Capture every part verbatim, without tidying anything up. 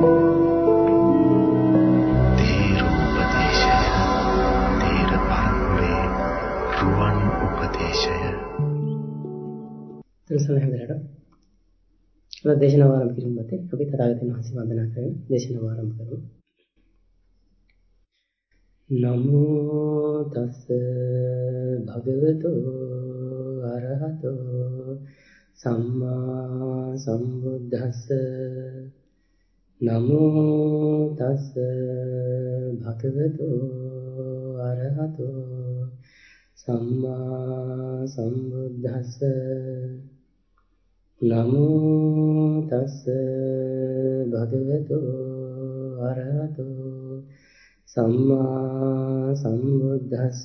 දේශනාව ආරම්භ කිරීම මත අපි තථාගතයන් වහන්සේ වන්දනා කරගෙන දේශනාව ආරම්භ කරමු. නමෝ තස් භගවතෝ අරහතෝ සම්මා සම්බුද්දස්ස. නමෝ තස් භගවතෝ අරහතෝ සම්මා සම්බුද්දස්ස. නමෝ තස් භගවතෝ අරහතෝ සම්මා සම්බුද්දස්ස.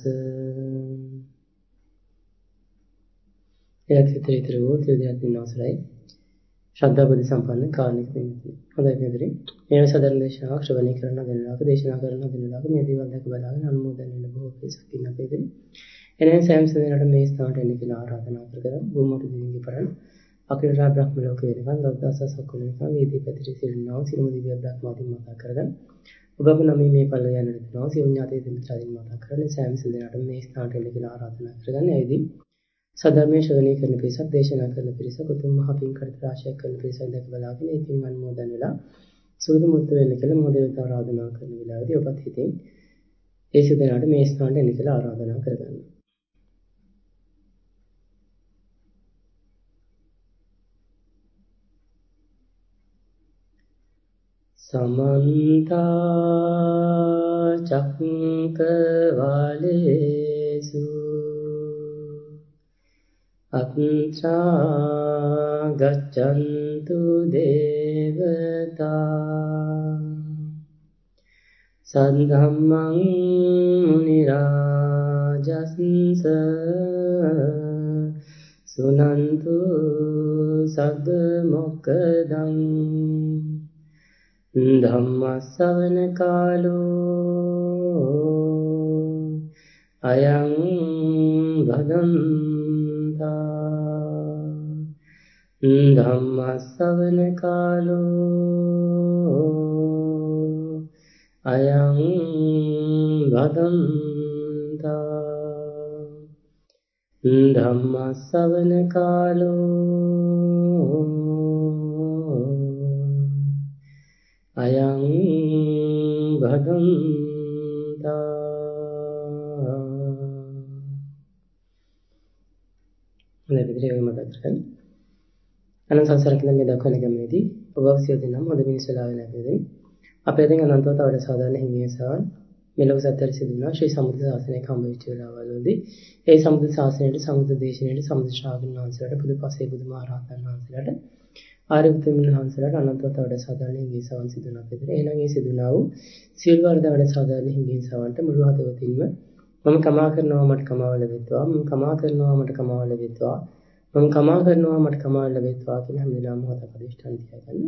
එයත්ිතේතර වූ ත්‍රිවිධාත්මික අවසරයි ශ්‍රද්ධා බුද්ධ සම්පන්න කාර්මික පින්තුනි. හොඳයි පින්තුනි. මේ සදරන දේශනාව ශ්‍රවණය කරන දෙන්නාක දේශනා කරන දෙන්නාක මේ දේවල් දැක බලාගෙන අනුමෝදන් වෙන බොහෝ පිරිසක් ඉන්න පින්තුනි. එනෙන් සෑම සෙනරට මේ ස්ථානට එන්න කියලා ආරාධනා කරගෙන බුදුමතු දිවිගේ පරණ අකිරා බ්‍රහ්ම ලෝකේ වෙනකන් දවදස සක්කුලනිකන් වේදී පැතිරී සිටිනවා සිරුමු දිව්‍ය බ්‍රහ්මාදීන් මතක් කරගෙන ඔබම නම් මේ පල්ල යන දෙනවා සියුම් ඥාතී දෙමිත්‍රාදීන් මතක් කරගෙන සෑම සෙනරට මේ ස්ථානට එන්න කියලා ආරාධනා කරගෙන එයිදී සදර්මයේ ශ්‍රවණය කරන පිරිසක් දේශනා කරන පිරිසක් උතුම් මහ පින් කර්ත රාශියක් කරන පිරිසක් දැක බලාගෙන ඒ පින් අනුමෝදන් වෙලා සුදු මුත්තු වෙන්න කියලා මොහොතේට ආරාධනා කරන වෙලාවේදී ඔබත් හිතින් ඒ සිදෙනාට මේ ස්ථානට එන්න කියලා ආරාධනා කරගන්න. समन्ता चक्रवालेषु अत्रा गच्छन्तु देवता सद्धम्मं मुनिराजस्स सुनन्तु सद्मोक्खदं ධම්මස්සවන කාලෝ අයං භදන්තා. ධම්මස්සවන කාලෝ අයං භදන්තා. ධම්මස්සවන කාලෝ අයං භදන්තා. මේ විදිහේ මතක් කරගන්න. අනන්ත සංසාරකින් මේ දක්වන ගමනේදී ඔබ සියලු දෙනාම හොඳ මිනිස්සුලා වෙන අපේදී අපේ දැන් අනන්තව තවද සාධාරණ හිමියසවන් මෙලොව සත්‍යරි සිදුනා ශ්‍රී සම්බුද්ධ ශාසනය කම්බිච්ච වෙලාවලදී ඒ සම්බුද්ධ ශාසනයේ සම්බුද්ධ දේශනාවේ සම්බුද්ධ ශ්‍රාවකයන් වහන්සේලාට බුදුපසේ බුදුමහරහතන් වහන්සේලාට ආර්ය උතුම්යන් වහන්සේලාට අනන්තව තවද සාධාරණ හිමියසවන් සිදුනා අපේදී එහෙනම් ඒ සිදුනා වූ සියලු වර්ධවද සාධාරණ හිමියසවන්ට මුළු හදවතින්ම මම කමා කරනවා මට කමාව ලැබෙත්වා මම කමා කරනවා මට කමාව ලැබෙත්වා මම කමා කරනවා මට කමාව ලැබෙත්වා කියන හැමදේම මොහොතක් අධිෂ්ඨාන තියාගන්න.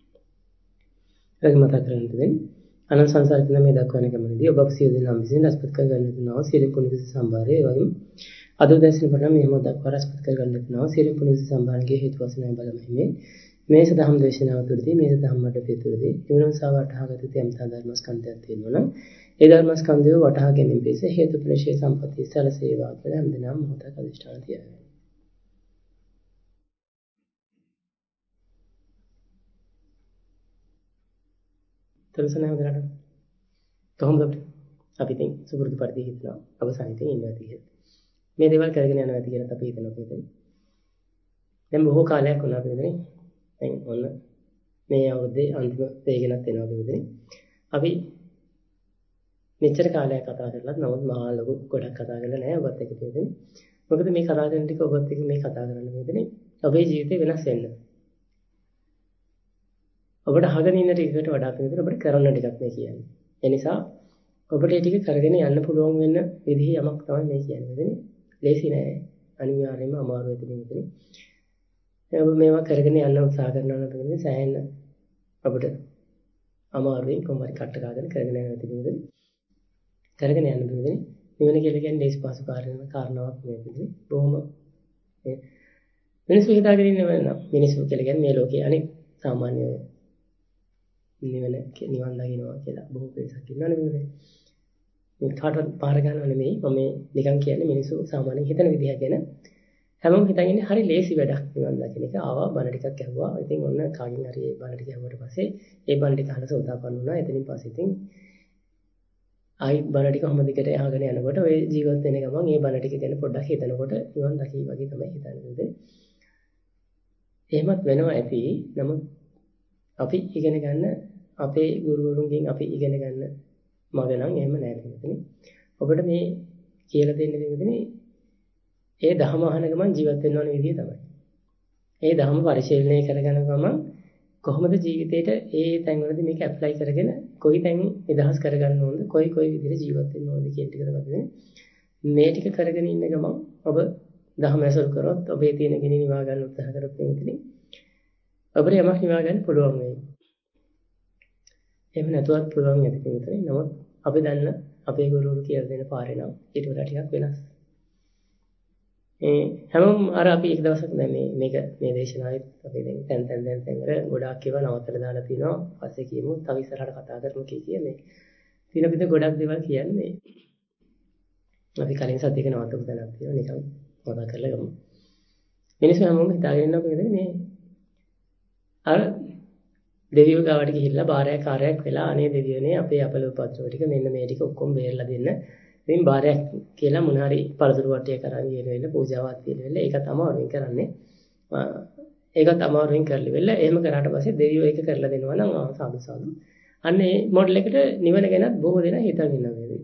ඒක මතක් කරගන්න දෙන්න. අනන්ත සංසාරික මේ දක්වන ගමනේදී ඔබ සියලු දෙනා විසින් රැස්පත් කරගන්න දෙනවා සියලු කුණිවිස සම්භාරය ඒ වගේම අද දැසින පටන් මේ මොහොත දක්වා රැස්පත් කරගන්න දෙනවා සියලු කුණිවිස සම්භාරයේ හේතු වශයෙන් බලමහිමේ මේ සදහම් දේශනාව තුළදී මේ සදහම් මඩපේ තුළදී එවනම් සාවටහාගත තෙම්තා ධර්මස්කන්ධයක් තියෙනවා නම් ඒ ධර්මස්කන්ධය වටහා ගැනීම පිණිස හේතුප්‍රේෂේ සම්පatti සැලසේවා කියලා හැමදෙනාම මොහොතක් අධිෂ්ඨාන තියාගන්න. තලසනාව දරන්න. කොහොමද අපි තින් සුපුරුදු පරිදි හිතනවා අවසානයේ ඉන්නවා කියලා. මේ දේවල් කරගෙන යනවා කියලා අපි හිතනවා කියන්නේ. දැන් බොහෝ කාලයක් වුණා අපිටනේ. දැන් ඔන්න මේ අවුරුද්දේ අන්තිම වේගෙනත් එනවා කියන්නේ. අපි මෙච්චර කාලයක් කතා කරලත් නමුත් මහා ලොකු ගොඩක් කතා කරලා නැහැ ඔබත් එක්ක කියන්නේ. මොකද මේ කතා කරන ටික ඔබත් එක්ක මේ කතා කරන්න කියන්නේ ඔබේ ජීවිතේ වෙනස් වෙන්න. ඔබට අහගෙන ඉන්න ටිකට වඩා පිළිතුර ඔබට කරන්න ටිකක් මේ කියන්නේ. ඒ නිසා ඔබට මේ ටික කරගෙන යන්න පුළුවන් වෙන විදිහ යමක් තමයි මේ කියන්නේ. නේද? ලේසි නෑ. අනිවාර්යයෙන්ම අමාරු වෙති මේකනේ. ඔබ මේවා කරගෙන යන්න උත්සාහ කරනවා නම් කියන්නේ සෑහෙන අපිට අමාරුයි කොහොමද කට්ට ගාගෙන කරගෙන යන්න තියෙන්නේ. කරගෙන යන්න දුන්නේ නිවන කියලා කියන්නේ දේශ පාසු කාරණාවක් නෙවෙයි. බොහොම මිනිස්සු හිතාගෙන ඉන්නේ වෙන මිනිස්සු කියලා කියන්නේ මේ ලෝකේ අනිත් සාමාන්‍ය නිවන නිවන් දකින්නවා කියලා බොහෝ පිරිසක් ඉන්නවනේ මේකේ. මේ කාටවත් පාර ගන්නව නෙමෙයි මම නිකන් කියන්නේ මිනිස්සු සාමාන්‍යයෙන් හිතන විදිහ ගැන හැමෝම හිතන් ඉන්නේ හරි ලේසි වැඩක් නිවන් දකින්න එක. ආවා බණ ටිකක් ඇහුවා. ඉතින් ඔන්න කාගෙන් හරි ඒ බණ ටික ඇහුවට පස්සේ ඒ බණ ටික අහලා සෝතාපන්න වුණා. එතනින් පස්සේ ඉතින් ආයි බණ ටික කොහොමද දිගට අහගෙන යනකොට ඔය ජීවත් වෙන ගමන් ඒ බණ ටික ගැන පොඩ්ඩක් හිතනකොට නිවන් දකි වගේ තමයි හිතන්නේ. එහෙමත් වෙනවා ඇති. නමුත් අපි ඉගෙන ගන්න අපේ ගුරුවරුන්ගෙන් අපි ඉගෙන ගන්න මග නම් එහෙම නෑ පිටුනේ. ඔබට මේ කියලා දෙන්න දෙන්නේ ඒ ධර්ම අහන ගමන් ජීවත් වෙන්න ඕන විදිය තමයි. ඒ ධර්ම පරිශීලනය කරගෙන ගමන් කොහොමද ජීවිතේට ඒ තැන්වලදී මේක ඇප්ලයි කරගෙන කොයි තැන් නිදහස් කරගන්න ඕනද කොයි කොයි විදිහට ජීවත් වෙන්න ඕනද කියන ටික තමයි මේ ටික කරගෙන ඉන්න ගමන් ඔබ ධර්ම ඇසුරු කරොත් ඔබේ තියෙන ගිනි නිවා ගන්න උත්සාහ කරොත් එතනින් ඔබට යමක් නිවා ගන්න පුළුවන් වෙයි. එහෙම නැතුවත් පුළුවන් යටි කෙනෙකුට. නමුත් අපි දන්න අපේ ගුරුවරු කියලා දෙන පාරේ නම් ඊට වඩා ටිකක් වෙනස්. ඒ හැමෝම අර අපි එක දවසක් දැන් මේ මේක මේ දේශනාවේ අපි දැන් තැන් තැන් දැන් තැන් වල ගොඩාක් ඒවා නවත්තලා දාලා තිනවා. පස්සේ කියමු තව ඉස්සරහට කතා කරමු කිය කියන්නේ. තින පිට ගොඩක් දේවල් කියන්නේ. අපි කලින් සතියක නවත්තපු තැනක් තියෙනවා නිකන් මතක් කරලා ගමු. මිනිස්සු හැමෝම හිතාගෙන ඉන්නවා මොකද මේ අර දෙවියෝ ගාවට ගිහිල්ලා බාරයක් කාර්යයක් වෙලා අනේ දෙවියනේ අපේ අපලෝපත්‍ර ටික මෙන්න මේ ටික ඔක්කොම බේරලා දෙන්න. ඉතින් බාරයක් කියලා මොන හරි පළතුරු වට්ටිය කරන් ගියන වෙල පූජාවක් තියෙන වෙල ඒක තමයි අරුවෙන් කරන්නේ. ඒකත් අමාරුවෙන් කරලි වෙල එහෙම කරාට පස්සේ දෙවියෝ ඒක කරලා දෙනවා නම් ආ සාදු සාදු. අන්න ඒ මොඩල් එකට නිවන ගැනත් බොහෝ දෙනා හිතන් ඉන්නවා.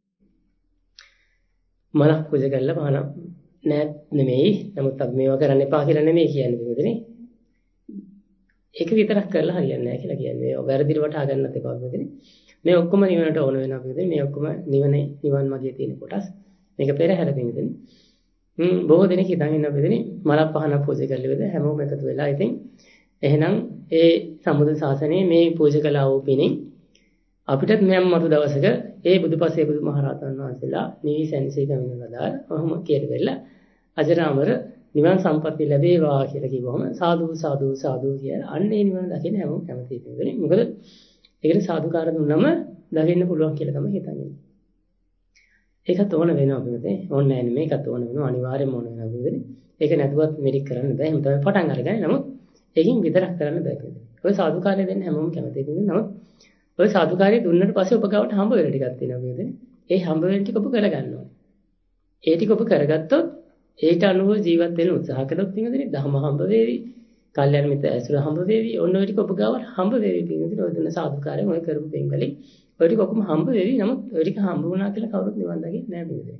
මලක් පූජා කරලා බාන නෑ නෙමෙයි. නමුත් අපි මේවා කරන්න එපා කියලා නෙමෙයි කියන්නේ මොකදනේ? ඒක විතරක් කරලා හරියන්නේ නැහැ කියලා කියන්නේ. මේ වැරදිට වටහා ගන්නත් එපා මොකදනේ? මේ ඔක්කොම නිවනට ඕන වෙනවා මොකදනේ? මේ ඔක්කොම නිවනේ නිවන් මාර්ගයේ තියෙන කොටස්. මේක පෙරහැර දෙන්නේ. හ්ම් බොහෝ දෙනෙක් හිතන් ඉන්න මොකදනේ? මලක් පහනක් පූජා කරලා ඉවරද හැමෝම එකතු වෙලා ඉතින් එහෙනම් ඒ සම්බුද්ධ ශාසනයේ මේ පූජා කළා වූ පිණින් අපිටත් මෙම් මතු දවසක ඒ බුදුපසේ බුදුමහරහතන් වහන්සේලා නිවි සැනසී කමිනවලා ඔහොම කියලා අජරාමර නිවන් සම්පත්තිය ලැබේවා කියලා කිව්වම සාදු සාදු සාදු කියලා අන්නේ නිවන දකින්න හැමෝම කැමති වෙන්නේ. මොකද ඒකට සාදුකාර දුන්නම දකින්න පුළුවන් කියලා තමයි හිතන්නේ. ඒකත් ඕන වෙනවා මොකද? ඕන නැහැ නේ මේකත් ඕන වෙනවා අනිවාර්යයෙන්ම ඕන වෙනවා මොකද? ඒක නැතුවත් මෙරික් කරන්න බෑ. එහෙනම් තමයි පටන් අරගන්නේ. නමුත් ඒකින් විතරක් කරන්න බෑ මොකද? ඔය සාදුකාරය දෙන්න හැමෝම කැමති වෙන්නේ. නමුත් ඔය සාදුකාරය දුන්නට පස්සේ ඔබ ගාවට හම්බ වෙන ටිකක් තියෙනවා මොකද? ඒ හම්බ වෙන ටික ඔබ කරගන්න ඕනේ. ඒ ටික ඔබ කරගත්තොත් ඒට අනුව ජීවත් වෙන්න උත්සාහ කළොත් පින්වදිනේ ධර්ම හම්බ වේවි. කල්යන මිත්‍ර ඇසුර හම්බ වේවි. ඔන්න ඔය ටික ඔබ ගාවට හම්බ වේවි පින්වදිනේ. ඔය දුන්න සාදුකාරයෙන් ඔය කරපු පින් වලින් ඔය ටික ඔක්කොම හම්බ වේවි. නමුත් ඔය ටික හම්බ වුණා කියලා කවුරුත් නිවන් දකින්නේ නැහැ පින්වදිනේ.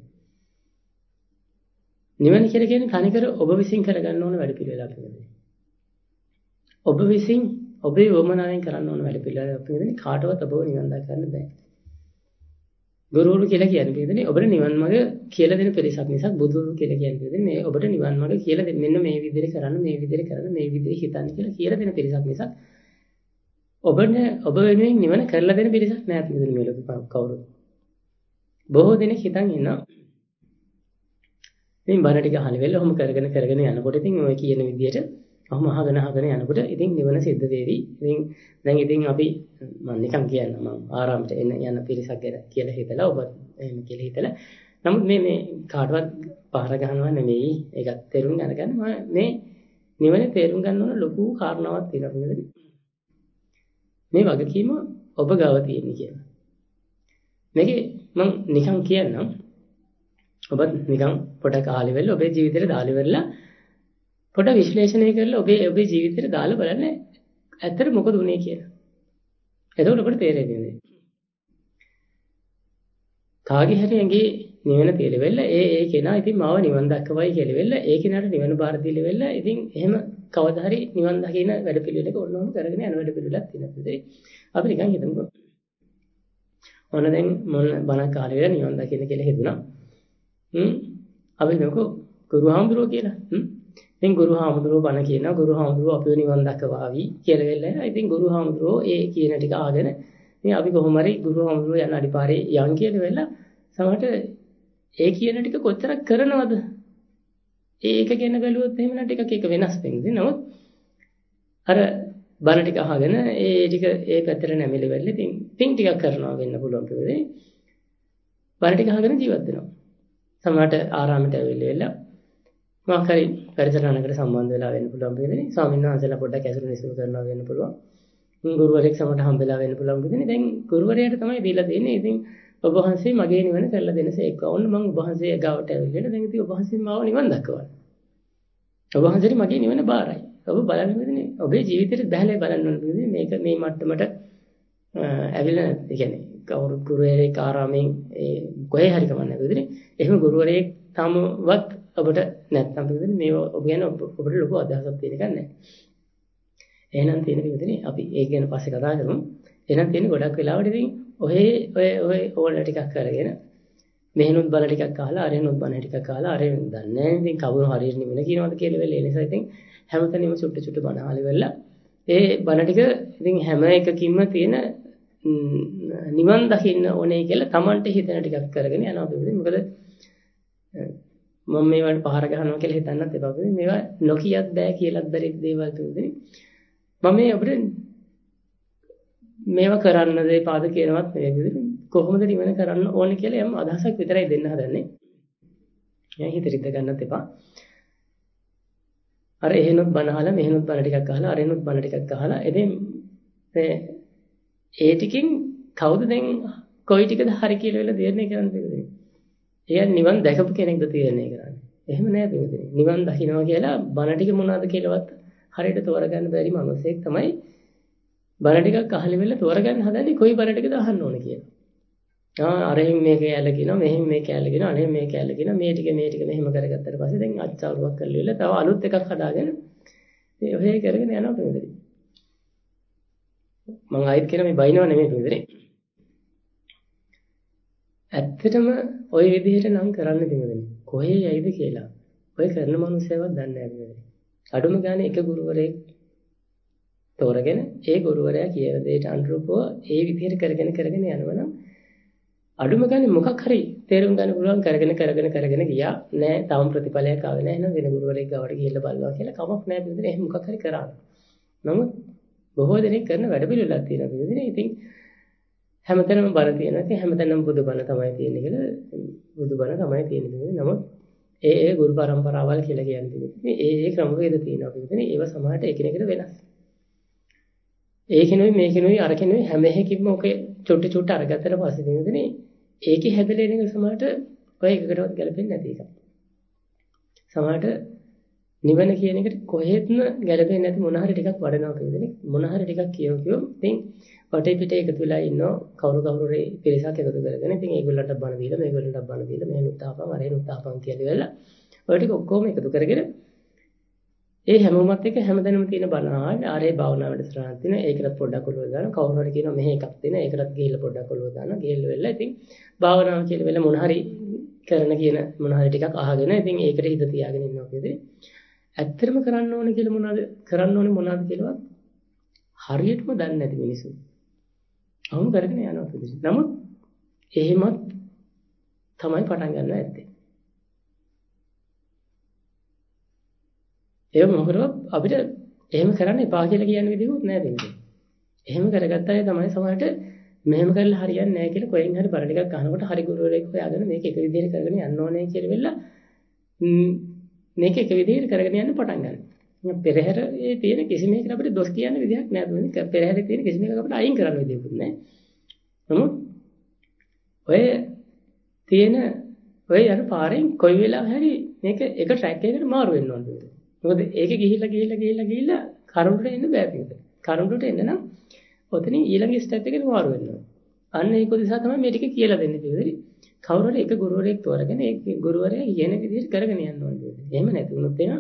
නිවන කියලා කියන්නේ තනිකර ඔබ විසින් කරගන්න ඕන වැඩ පිළිවෙලක් පින්වදිනේ. ඔබ විසින් ඔබේ වමනාවෙන් කරන්න ඕන වැඩ පිළිවෙලක් පින්වදිනේ. කාටවත් ඔබව නිවන් දක ගන්න බෑ. ගුරුවරු කියලා කියන්නේ පිළිදෙනේ ඔබට නිවන් මාර්ග කියලා දෙන පිරිසක් නිසා බුදුරු කියලා කියන්නේ පිළිදෙනේ මේ ඔබට නිවන් මාර්ග කියලා දෙන්න මෙන්න මේ විදිහට කරන්න මේ විදිහට කරන්න මේ විදිහට හිතන්න කියලා කියලා දෙන පිරිසක් නිසා ඔබට ඔබ වෙනුවෙන් නිවන කරලා දෙන පිරිසක් නෑ පිළිදෙනේ මේ ලෝකේ කවුරුත් බොහෝ දෙනෙක් හිතන් ඉන්නවා ඉතින් බණ ටික අහන වෙලාව ඔහොම කරගෙන කරගෙන යනකොට ඉතින් ඔය කියන විදිහට ඔහොම අහගෙන අහගෙන යනකොට ඉතින් නිවන සිද්ධ වෙවි ඉතින් දැන් ඉතින් අපි මම නිකන් කියන්න මම ආරාමයට එන යන පිරිසක් ගැන කියලා හිතලා ඔබ එහෙම කියලා හිතලා නමුත් මේ මේ කාටවත් පහර ගහනවා නෙමෙයි ඒකත් තේරුම් ගන්න මම මේ නිවනේ තේරුම් ගන්න ඕන ලොකු කාරණාවක් තියෙනවා නේද මේ වගකීම ඔබ ගාව තියෙන කියලා මේකේ මම නිකන් කියන්නම් ඔබත් නිකන් පොඩක් ආලි වෙලා ඔබේ ජීවිතේට දාලි වෙලා පොඩ විශ්ලේෂණය කරලා ඔබේ ඔබේ ජීවිතේට දාලා බලන්න ඇත්තට මොකද උනේ කියලා. එතකොට ඔබට තේරෙන්නේ. කාගේ හරි ඇඟේ නිවන තේලෙවෙල ඒ ඒ කෙනා ඉතින් මාව නිවන් දක්වයි කියලා වෙල ඒ කෙනාට නිවන බාර දීලෙවෙල ඉතින් එහෙම කවදා හරි නිවන් දකින වැඩ පිළිවෙලක ඔන්නෝම කරගෙන යන වැඩ පිළිවෙලක් තියෙනවා. අපි නිකන් හිතමුකෝ. ඔන්න දැන් මොන බණ කාලේ වෙලා නිවන් දකින්න කියලා හිතුණා. හ්ම් අපි නෝකෝ ගුරුහාමුදුරුවෝ කියලා. හ්ම් ඉතින් ගුරුහාමුදුරුවෝ බණ කියනවා ගුරුහාමුදුරුවෝ අපිව නිවන් දක්වාවි කියලා වෙලා ඉතින් ගුරුහාමුදුරුවෝ ඒ කියන ටික ආගෙන ඉතින් අපි කොහොම හරි ගුරුහාමුදුරුවෝ යන අඩිපාරේ යන් කියලා වෙලා සමහරට ඒ කියන ටික කොච්චරක් කරනවද ඒක ගැන බැලුවොත් එහෙම නම් ටිකක් ඒක වෙනස් වෙන්නේ. නමුත් අර බණ ටික අහගෙන ඒ ටික ඒ පැත්තට නැමිලි වෙලා ඉතින් පින් ටිකක් කරනවා වෙන්න පුළුවන් පිළිදේ. බණ ටික අහගෙන ජීවත් වෙනවා. සමහරට ආරාමයට ඇවිල්ලා මොකක් හරි පරිසරණකට සම්බන්ධ වෙලා වෙන්න පුළුවන් පිළිදේ. ස්වාමීන් වහන්සේලා පොඩ්ඩක් ඇසුරු නිසුරු කරනවා වෙන්න පුළුවන්. ගුරුවරයෙක් සමට හම්බෙලා වෙන්න පුළුවන් පිළිදේ. දැන් ගුරුවරයාට තමයි දීලා දෙන්නේ. ඉතින් ඔබ වහන්සේ මගේ නිවන කරලා දෙනසේක්වා. ඔන්න මම ඔබ වහන්සේ ගාවට ඇවිල්ලා දැන් ඉතින් ඔබ වහන්සේ මාව නිවන් දක්වන්න. ඔබ වහන්සේට මගේ නිවන බාරයි. ඔබ බලන්න මෙතන ඔබේ ජීවිතේට බහැලා බලන්න ඕනේ. මේක මේ මට්ටමට ඇවිල්ලා නැත්නම් ඒ කියන්නේ කවුරු ගුරුවරයෙක් ආරාමයෙන් ඒ කොහේ හරි කමන්නේ නැහැ. එහෙම ගුරුවරයෙක් තමවත් ඔබට නැත්නම් පිළිදෙන මේ ඔබ ගැන ඔබට ලොකු අදහසක් තියෙන එකක් නැහැ. එහෙනම් තියෙන පිළිදෙන අපි ඒක ගැන පස්සේ කතා කරමු. එහෙනම් තියෙන ගොඩක් වෙලාවට ඉතින් ඔය ඔය ඔය ඕන ටිකක් කරගෙන මෙහෙනුත් බල ටිකක් අහලා අරහෙනුත් බන ටිකක් අහලා අරහෙන් දන්නේ නැහැ. ඉතින් කවුරු හරියට නිවන කියනවාද කියලා වෙලේ ඒ නිසා ඉතින් හැමතැනම චුට්ට චුට්ට බන අහලා වෙලා ඒ බන ටික ඉතින් හැම එකකින්ම තියෙන නිවන් දකින්න ඕනේ කියලා Tamanට හිතන ටිකක් කරගෙන යනවා පිළිදෙන. මොකද මම මේවට පහර ගහනවා කියලා හිතන්නත් එපා. මේවා නොකියත් බෑ කියලාත් බැරි දේවල් තුනේ. මම මේ අපිට මේවා කරන්න දේ පාද කියනවත් නෙවෙයි. කොහොමද නිවන කරන්න ඕනේ කියලා යම් අදහසක් විතරයි දෙන්න හදන්නේ. මම හිතරිද්ද ගන්නත් එපා. අර එහෙනොත් බන අහලා මෙහෙනොත් බන ටිකක් අහලා අරෙනොත් බන ටිකක් අහලා ඉතින් ඒ ටිකෙන් කවුද දැන් කොයි ටිකද හරි කියලා වෙලා තීරණය කරන්න බැරිද? ඒ නිවන් දැකපු කෙනෙක්ද තීරණය කරන්නේ. එහෙම නෑ පිළිදෙන්නේ. නිවන් දකින්නවා කියලා බන ටික මොනවාද කියලාවත් හරියට තෝරගන්න බැරි මිනිසෙක් තමයි බන ටිකක් අහලි වෙලා තෝරගන්න හදන්නේ කොයි බන ටිකද අහන්න ඕන කියලා. ආ අරෙන් මේක ඇල කියනවා මෙහෙන් මේක ඇල කියනවා අනේ මේක ඇල කියනවා මේ ටික මේ ටික මෙහෙම කරගත්තට පස්සේ දැන් අච්චාරුවක් කරලා ඉවරලා තව අලුත් එකක් හදාගෙන මේ ඔහේ කරගෙන යනවා පිළිදෙන්නේ. මම ආයෙත් කියන මේ බයිනව නෙමෙයි පිළිදෙන්නේ. ඇත්තටම ওই විදිහට නම් කරන්න පිළිදෙන්නේ. කොහේ යයිද කියලා. ඔය කරන මනුස්සයවත් දන්නේ නැහැ පිළිදෙන්නේ. අඩුම ගානේ එක ගුරුවරයෙක් තෝරගෙන ඒ ගුරුවරයා කියන දෙයට අනුරූපව ඒ විදිහට කරගෙන කරගෙන යනවනම් අඩුම ගානේ මොකක් හරි තේරුම් ගන්න පුළුවන් කරගෙන කරගෙන කරගෙන ගියා නෑ තාම ප්‍රතිඵලයක් ආවේ නෑ එහෙනම් වෙන ගුරුවරයෙක් ගාවට ගිහිල්ලා බලනවා කියලා කමක් නෑ පිළිදෙන එහෙනම් මොකක් හරි කරා. නමුත් බොහෝ දෙනෙක් කරන වැඩ පිළිවෙලක් තියෙනවා පිළිදෙන. ඉතින් හැමතැනම බල තියෙනවා. ඉතින් හැමතැනම බුදුබණ තමයි තියෙන්නේ කියලා බුදුබණ තමයි තියෙන්නේ. නමුත් ඒ ඒ ගුරු පරම්පරාවල් කියලා කියන්නේ මේ ඒ ඒ ක්‍රමවේද තියෙනවා පිළිදෙන. ඒව සමහරට එකිනෙකට වෙනස්. ඒකිනුයි මේකිනුයි අරකිනුයි හැම එකකින්ම ඔකේ චොට්ටි චොට්ට අරගත්තට පස්සේ තියෙන්නේ ඒකේ හැදලා එන එක සමහරට ඔය එකකටවත් ගැලපෙන්නේ නැති එක. සමහරට නිවන කියන එකට කොහෙත්ම ගැලපෙන්නේ නැති මොන හරි ටිකක් වඩනවා කියන්නේ මොන හරි ටිකක් කියව කියව ඉතින් වටේ පිටේ එකතු වෙලා ඉන්නවා කවුරු කවුරු රේ පිරිසක් එකතු කරගෙන ඉතින් ඒගොල්ලන්ට බණ දීලා මේගොල්ලන්ට බණ දීලා මේ නුත්තාපන් අරේ නුත්තාපන් කියලා වෙලා ඔය ටික ඔක්කොම එකතු කරගෙන ඒ හැමෝමත් එක්ක හැමදැනම තියෙන බණ ආන්නේ ආරේ භාවනා වැඩසටහනක් තියෙන ඒකට පොඩ්ඩක් ඔලුව දාන කවුරු හරි කියනවා මෙහෙ එකක් තියෙන ඒකටත් ගිහිල්ලා පොඩ්ඩක් ඔලුව දාන ගිහිල්ලා වෙලා ඉතින් භාවනාව කියලා වෙලා මොන හරි කරන කියන මොන හරි ටිකක් අහගෙන ඉතින් ඒකට හිත තියාගෙන ඉන්නවා කියන්නේ ඇත්තටම කරන්න ඕනේ කියලා මොනවද කරන්න ඕනේ මොනවද කියලාවත් හරියටම දන්නේ නැති මිනිස්සු. අවුම් කරගෙන යනවා පිළිසි. නමුත් එහෙමත් තමයි පටන් ගන්න ඇත්තේ. ඒක මොකද අපිට එහෙම කරන්න එපා කියලා කියන විදිහකුත් නැහැ දෙන්නේ. එහෙම කරගත්ත අය තමයි සමහරට මෙහෙම කරලා හරියන්නේ නැහැ කියලා කොහෙන් හරි බර ටිකක් අහනකොට හරි ගුරුවරයෙක් හොයාගෙන මේක එක විදිහට කරගෙන යන්න ඕනේ කියලා වෙලා මේක එක විදිහට කරගෙන යන්න පටන් ගන්නවා. පෙරහැරේ තියෙන කිසිම එකකට අපිට දොස් කියන්න විදිහක් නැහැ. පෙරහැරේ තියෙන කිසිම එකක් අපිට අයින් කරන්න විදිහකුත් නැහැ. නමුත් ඔය තියෙන ඔය යන පාරෙන් කොයි වෙලාව හරි මේක එක ට්‍රැක් එකකට මාරු වෙන්න ඕනේ. මොකද ඒක ගිහිල්ලා ගිහිල්ලා ගිහිල්ලා ගිහිල්ලා කරුණට එන්න බෑ පිටට. කරුණට එන්න නම් ඔතනින් ඊළඟ ස්ටෙප් එකට මාරු වෙන්න ඕනේ. අන්න ඒක නිසා තමයි මේ ටික කියලා දෙන්නේ පිළිදෙලි. කවුරු හරි එක ගුරුවරයෙක් තෝරගෙන ඒ ගුරුවරයා කියන විදිහට කරගෙන යන්න ඕනේ. එහෙම නැති වුණොත් එනවා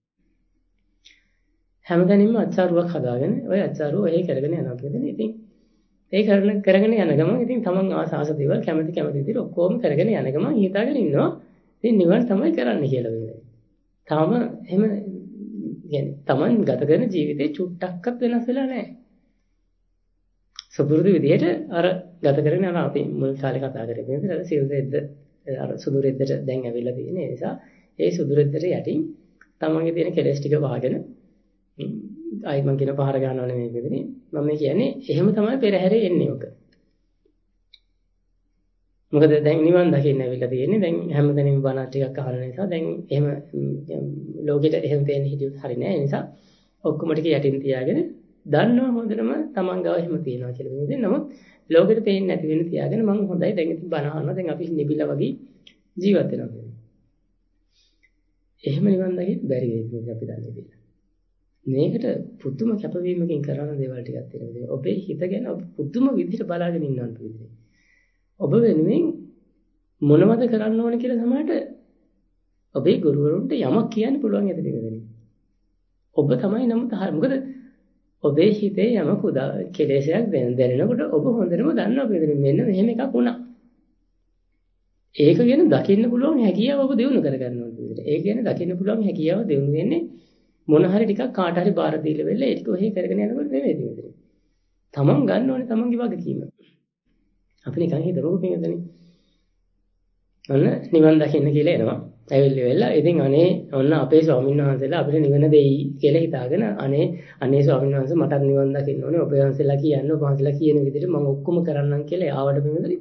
හැමදැනින්ම අච්චාරුවක් හදාගෙන ඔය අච්චාරුව ඔය කරගෙන යනවා කියන්නේ. ඉතින් ඒ කරන කරගෙන යන ගමන් ඉතින් තමන් ආස ආස දේවල් කැමති කැමති විදිහට ඔක්කොම කරගෙන යන ගමන් හිතාගෙන ඉන්නවා. ඉතින් නිවන තමයි කරන්න කියලා වෙන්නේ. තාම එහෙම يعني තමන් ගත කරන ජීවිතේ චුට්ටක්වත් වෙනස් වෙලා නැහැ. සුපුරුදු විදිහට අර ගත කරගෙන යන අපි මුල් කාලේ කතා කරේ නේද? අර සිල් රෙද්ද අර සුදු රෙද්දට දැන් ඇවිල්ලා තියෙන නිසා ඒ සුදු රෙද්දට යටින් තමන්ගේ තියෙන කෙලෙස් ටික වහගෙන ආයි මම කියන පහර ගන්නව නෙමෙයි පිළිදෙනි. මම මේ කියන්නේ එහෙම තමයි පෙරහැරේ එන්නේ ඔක. මොකද දැන් නිවන් දකින්න ඇවිල්ලා තියෙන්නේ. දැන් හැමදැනම බණ ටිකක් අහන නිසා දැන් එහෙම ලෝකෙට එහෙම තේින්න හිටියොත් හරි නෑ. ඒ නිසා ඔක්කොම ටික යටින් තියාගෙන දන්නවා හොඳටම තමන් ගාව එහෙම තියනවා කියලා වෙනද. නමුත් ලෝකෙට පේන්නේ නැති වෙන තියාගෙන මම හොඳයි දැන් ඉතින් බණ අහනවා. දැන් අපි නිබිලා වගේ ජීවත් වෙනවා කියන්නේ. එහෙම නිවන් දකින්න බැරි වෙයි කියලා අපි දන්නේ කියලා. මේකට පුදුම කැපවීමකින් කරන දේවල් ටිකක් තියෙනවා. ඔබේ හිත ගැන ඔබ පුදුම විදිහට බලාගෙන ඉන්නවා පිළිදෙනි. ඔබ වෙනුවෙන් මොනවද කරන්න ඕන කියලා සමහරට ඔබේ ගුරුවරුන්ට යමක් කියන්න පුළුවන් යද දෙන්නේ. ඔබ තමයි නමුත් මොකද ඔබේ හිතේ යමක උදා කෙලෙසයක් දැනෙනකොට ඔබ හොඳටම දන්නවා පිළිදෙන මෙන්න මෙහෙම එකක් වුණා. ඒක ගැන දකින්න පුළුවන් හැකියාව ඔබ දිනු කර ගන්න ඕනේ පිළිදෙන. ඒ කියන්නේ දකින්න පුළුවන් හැකියාව දිනු වෙන්නේ මොන හරි ටිකක් කාට හරි බාර දීලා වෙලා ඒක ඔහේ කරගෙන යනකොට නෙමෙයි පිළිදෙන. තමන් ගන්න ඕනේ තමන්ගේ වගකීම. අපි නිකන් හිතමුකෝ පින්වතුනි. ඔන්න නිවන් දකින්න කියලා එනවා. ඇවිල්ලි වෙලා ඉතින් අනේ ඔන්න අපේ ස්වාමීන් වහන්සේලා අපිට නිවන දෙයි කියලා හිතාගෙන අනේ අනේ ස්වාමීන් වහන්සේ මටත් නිවන් දකින්න ඕනේ. ඔබ වහන්සේලා කියන්න ඔබ වහන්සේලා කියන විදිහට මම ඔක්කොම කරන්නම් කියලා ආවට පින්වතුනි.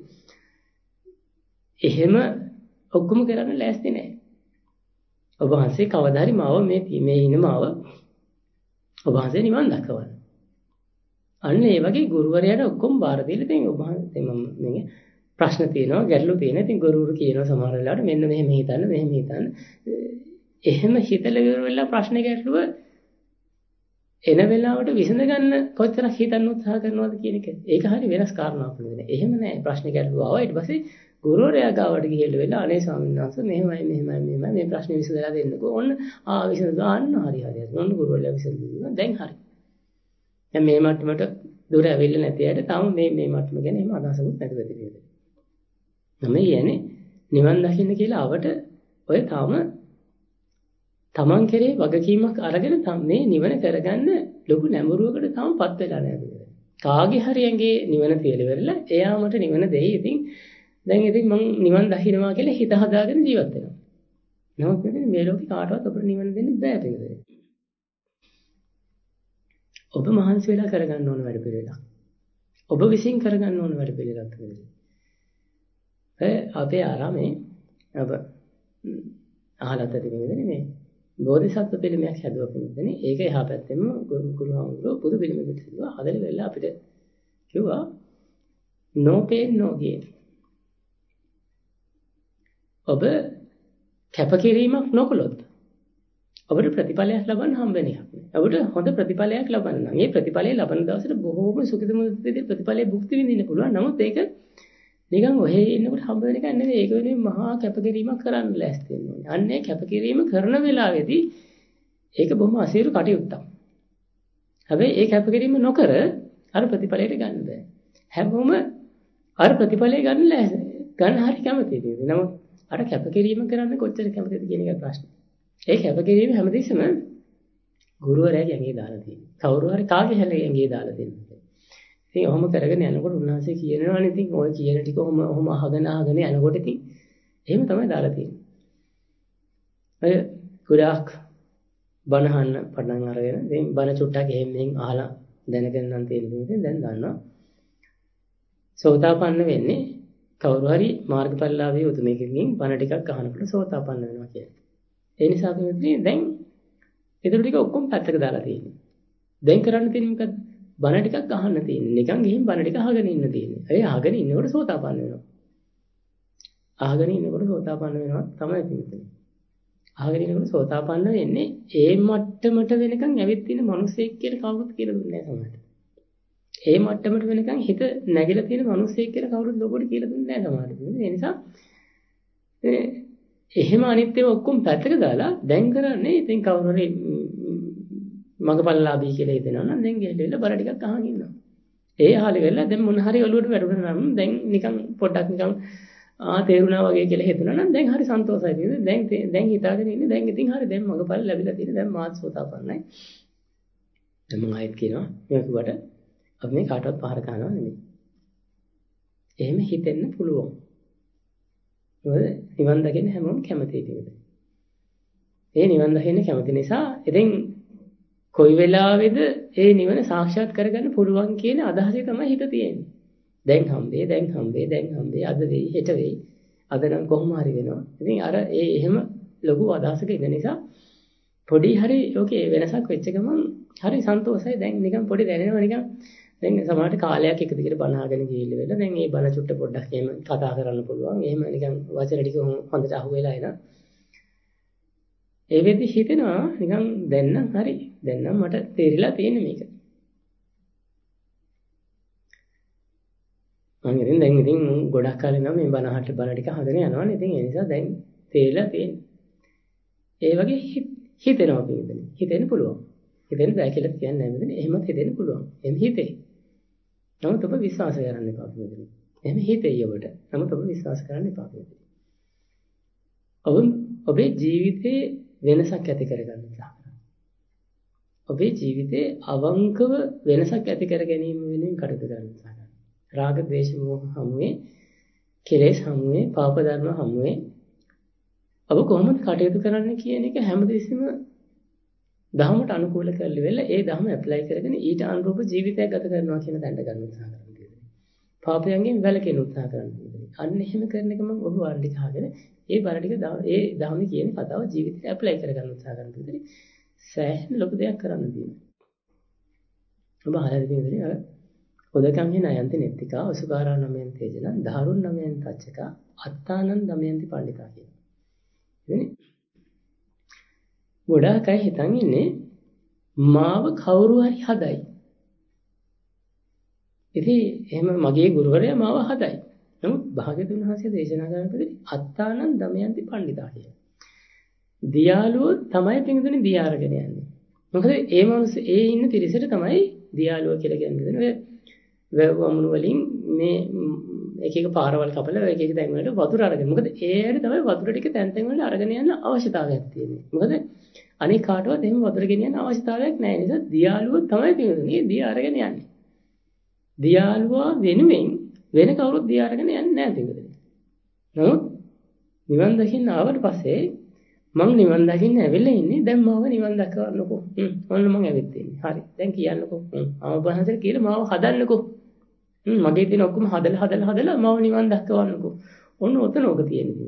එහෙම ඔක්කොම කරන්න ලෑස්ති නෑ. ඔබ වහන්සේ කවදා හරි මාව මේ මේ ඉන්න මාව ඔබ වහන්සේ නිවන් දක්වන්න. අන්න ඒ වගේ ගුරුවරයාට ඔක්කොම බාර දීලා ඉතින් ඔබ වහන්සේ මම මේ ප්‍රශ්න තියෙනවා ගැටලු තියෙනවා. ඉතින් ගුරුවරු කියනවා සමහර වෙලාවට මෙන්න මෙහෙම හිතන්න මෙහෙම හිතන්න. එහෙම හිතලා ඉවර වෙලා ප්‍රශ්න ගැටලුව එන වෙලාවට විසඳ ගන්න කොච්චරක් හිතන්න උත්සාහ කරනවද කියන එක. ඒක හරි වෙනස් කාරණාවක් නෙවෙයි. එහෙම නෑ ප්‍රශ්න ගැටලුව ආවා ඊට පස්සේ ගුරුවරයා ගාවට ගිහිල්ලා වෙලා අනේ ස්වාමීන් වහන්සේ මෙහෙමයි මෙහෙමයි මෙහෙමයි මේ ප්‍රශ්නේ විසඳලා දෙන්නකෝ. ඔන්න ආ විසඳ ගන්න හරි හරි. ඔන්න ගුරුවරයා විසඳුණා. දැන් හරි. දැන් මේ මට්ටමට දුර ඇවිල්ලා නැති අයට තාම මේ මේ මට්ටම ගැන එහෙම අදහසකුත් නැතුව තියෙනවා. නම් කියන්නේ නිවන් දකින්න කියලා ආවට ඔය තාම තමන් කෙරේ වගකීමක් අරගෙන මේ නිවන කරගන්න ලොකු නැඹුරුවකට තාමපත් වෙලා නැහැ. කාගේ හරි ඇඟේ නිවන තියලා ඉවරලා එයා මට නිවන දෙයි. ඉතින් දැන් ඉතින් මං නිවන් දකින්නවා කියලා හිත හදාගෙන ජීවත් වෙනවා. නමුත් මේ ලෝකේ කාටවත් අපිට නිවන දෙන්න බෑ පිළිදෙන්නේ. ඔබ මහන්සි වෙලා කරගන්න ඕන වැඩ පිළිවෙලක්. ඔබ විසින් කරගන්න ඕන වැඩ පිළිවෙලක් පිළිදෙන්නේ. ඒ අපේ ආරාමේ අප අහලත් තිබෙන්නේ මේ බෝධිසත්ව පිළිමයක් හැදුවා පිළිදෙන්නේ. ඒක එහා පැත්තෙම ගුරුහාමුදුරුවෝ පුදු පිළිමයක් හැදුවා. හදලා වෙලා අපිට කිව්වා no pain no gain. ඔබ කැපකිරීමක් නොකළොත් ඔබට ප්‍රතිඵලයක් ලබන්න හම්බ වෙන්නේ නැහැ. ඔබට හොඳ ප්‍රතිඵලයක් ලබන්න නම් මේ ප්‍රතිඵලය ලබන දවසට බොහෝම සුඛිතමුදිතේ ප්‍රතිඵලය භුක්ති විඳින්න පුළුවන්. නමුත් ඒක නිකන් ඔහේ ඉන්නකොට හම්බ වෙන එක නෙවෙයි. ඒක වෙනුවෙන් මහා කැපකිරීමක් කරන්න ලෑස්ති වෙන්න ඕනේ. අන්නේ කැපකිරීම කරන වෙලාවේදී ඒක බොහොම අසීරු කටයුත්තක්. හැබැයි ඒ කැපකිරීම නොකර අර ප්‍රතිඵලයට ගන්න බෑ. හැමෝම අර ප්‍රතිඵලය ගන්න ලෑස්ති. ගන්න හරි කැමතියි. නමුත් අර කැපකිරීම කරන්න කොච්චර කැමතිද කියන එක ප්‍රශ්නේ. ඒ කැපකිරීම හැමදෙස්සම ගුරුවරයාගේ ඇඟේ දාලා තියෙනවා. කවුරු හරි කාගේ හැලේ ඇඟේ දාලා දෙනවා. ඉතින් ඔහොම කරගෙන යනකොට උන්වහන්සේ කියනවානේ ඉතින් ඔය කියන ටික ඔහොම ඔහොම අහගෙන අහගෙන යනකොට ඉතින් එහෙම තමයි දාලා තියෙන්නේ. අය ගොඩාක් බණ අහන්න පටන් අරගෙන ඉතින් බණ චුට්ටක් එහෙම මෙහෙන් අහලා දැනගෙන නම් තියෙන්නේ. දැන් දන්නවා. සෝතාපන්න වෙන්නේ කවුරු හරි මාර්ගඵලලාභී උතුමෙක්ගෙන් බණ ටිකක් අහනකොට සෝතාපන්න වෙනවා කියන්නේ. ඒ නිසා තමයි දැන් ඊටු ටික ඔක්කොම පැත්තක දාලා තියෙන්නේ. දැන් කරන්න තියෙන්නේ මොකද්ද? බණ ටිකක් අහන්න තියෙන්නේ. නිකන් ගිහින් බණ ටික අහගෙන ඉන්න තියෙන්නේ. ඒ අහගෙන ඉන්නකොට සෝතාපන්න වෙනවා. අහගෙන ඉන්නකොට සෝතාපන්න වෙනවා තමයි තියෙන්නේ. අහගෙන ඉන්නකොට සෝතාපන්න වෙන්නේ ඒ මට්ටමට වෙනකන් ඇවිත් ඉන්න මිනිස්සෙක් කියලා කවුරුත් කියලා දුන්නේ නැහැ සමහරට. ඒ මට්ටමට වෙනකන් හිත නැගිලා තියෙන මිනිස්සෙක් කියලා කවුරුත් ලොකුට කියලා දුන්නේ නැහැ සමහරට. ඒ නිසා එහෙම අනිත්‍යව ඔක්කොම පැත්තක දාලා දැන් කරන්නේ ඉතින් කවුරු හරි මගපල්ලාභී කියලා හිතනවා නම් දැන් ගෙහෙලා බර ටිකක් අහන් ඉන්නවා. ඒ අහලි වෙලා දැන් මොන හරි ඔළුවට වැටුණා නම් දැන් නිකන් පොඩ්ඩක් නිකන් ආ තේරුණා වගේ කියලා හිතුණා නම් දැන් හරි සන්තෝෂයි. දැන් දැන් හිතාගෙන ඉන්නේ දැන් ඉතින් හරි දැන් මගපල් ලැබිලා තියෙන දැන් මාත් සෝතාපන්නයි. දැන් මම ආයෙත් කියනවා මේක කිව්වට අපි මේ කාටවත් පහර ගන්නව නෙමෙයි. එහෙම හිතෙන්න පුළුවන්. මොකද නිවන් දකින්න හැමෝම කැමතියි නේද? ඒ නිවන් දකින්න කැමති නිසා ඉතින් කොයි වෙලාවෙද ඒ නිවන සාක්ෂාත් කරගන්න පුළුවන් කියන අදහසේ තමයි හිත තියෙන්නේ. දැන් හම්බේ, දැන් හම්බේ, දැන් හම්බේ, අද වෙයි, හෙට වෙයි. අද නම් කොහොම හරි වෙනවා. ඉතින් අර ඒ එහෙම ලොකු අදහසක ඉන්න නිසා පොඩි හරි ඕකේ වෙනසක් වෙච්ච ගමන් හරි සන්තෝෂයි. දැන් නිකන් පොඩි දැනෙනවා නිකන් දැන් සමහරට කාලයක් එක දිගට බණ අහගෙන ගිහිල්ලා වෙලා දැන් මේ බණ චුට්ට පොඩ්ඩක් එහෙම කතා කරන්න පුළුවන්. එහෙම නිකන් වචන ටික හොඳට අහුවෙලා එන. ඒ වෙද්දි හිතෙනවා නිකන් දැන් නම් හරි. දැන් නම් මට තේරිලා තියෙන්නේ මේක. මම ඉතින් දැන් ඉතින් ගොඩක් කාලේ නම් මේ බණ අහන්න බණ ටික අහගෙන යනවානේ. ඉතින් ඒ නිසා දැන් තේරිලා තියෙන්නේ. ඒ වගේ හිතෙනවා පිළිදෙන. හිතෙන්න පුළුවන්. හිතෙන්න බෑ කියලා කියන්නේ නැහැ මෙතන. එහෙමත් හිතෙන්න පුළුවන්. එම් හිතේ. නමුත් ඔබ විශ්වාස කරන්න එපා පිළිදෙන. එහෙම හිතෙයි ඔබට. නමුත් ඔබ විශ්වාස කරන්න එපා පිළිදෙන. ඔබ ඔබේ ජීවිතේ වෙනසක් ඇති කරගන්න උත්සාහ කරන්න. ඔබේ ජීවිතේ අවංකව වෙනසක් ඇති කර ගැනීම වෙනුවෙන් කටයුතු කරන්න උත්සාහ කරන්න. රාග, ද්වේෂ, මෝහ හමුවේ, කෙලෙස් හමුවේ, පාප ධර්ම හමුවේ ඔබ කොහොමද කටයුතු කරන්න කියන එක හැමදෙස්සෙම ධර්මයට අනුකූල කරලි වෙලා ඒ ධර්ම ඇප්ලයි කරගෙන ඊට අනුරූප ජීවිතයක් ගත කරනවා කියන තැනට ගන්න උත්සාහ කරන්න තියෙනවා. පාපයන්ගෙන් වැළකෙන්න උත්සාහ කරන්න තියෙනවා. අන්න එහෙම කරන එක මම ඔබ වර්ණි කහගෙන ඒ බර ටික ඒ ධර්මයේ කියන කතාව ජීවිතයට ඇප්ලයි කරගන්න උත්සාහ කරන්න තියෙනවා. සෑහෙන ලොකු දෙයක් කරන්න තියෙනවා. ඔබ අහලා තියෙන්නේ අර උදකංගේ නයන්ති නෙත්තිකා අසුකාරා නමයන් තේජනං ධාරුන් නමයන් තච්චකා අත්තානං දමයන්ති පණ්ඩිතා කියන. ඉතින් ගොඩාක් අය හිතන් ඉන්නේ මාව කවුරු හරි හදයි. ඉතින් එහෙම මගේ ගුරුවරයා මාව හදයි. නමුත් භාග්‍යතුන් වහන්සේ දේශනා කරනකොට අත්තානං දමයන්ති පණ්ඩිතා කියන. දියාලුව තමයි පිටුනේ දියා අරගෙන යන්නේ. මොකද ඒ මනුස්ස ඒ ඉන්න තිරිසට තමයි දියාලුව කියලා කියන්නේ. වැව් වමුණු වලින් මේ එක එක පාරවල් කපලා එක එක තැන් වලට වතුර අරගෙන. මොකද ඒ ඇයි තමයි වතුර ටික තැන් තැන් වලට අරගෙන යන්න අවශ්‍යතාවයක් තියෙන්නේ. මොකද අනික කාටවත් එහෙම වතුර ගෙනියන්න අවශ්‍යතාවයක් නැහැ. නිසා දියාලුව තමයි පිටුනේ දියා අරගෙන යන්නේ. දියාලුවා වෙනුවෙන් වෙන කවුරුත් දියා අරගෙන යන්නේ නැහැ පිටුනේ. නමුත් නිවන් දකින්න ආවට පස්සේ මං නිවන් දකින්න ඇවිල්ලා ඉන්නේ. දැන් මාව නිවන් දක්වන්නකෝ. හ්ම් ඔන්න මං ඇවිත් ඉන්නේ. හරි. දැන් කියන්නකෝ. හ්ම් ආවපහසට කියලා මාව හදන්නකෝ. හ්ම් මගේ තියෙන ඔක්කොම හදලා හදලා හදලා මාව නිවන් දක්වන්නකෝ. ඔන්න ඔතන ඕක තියෙන්නේ.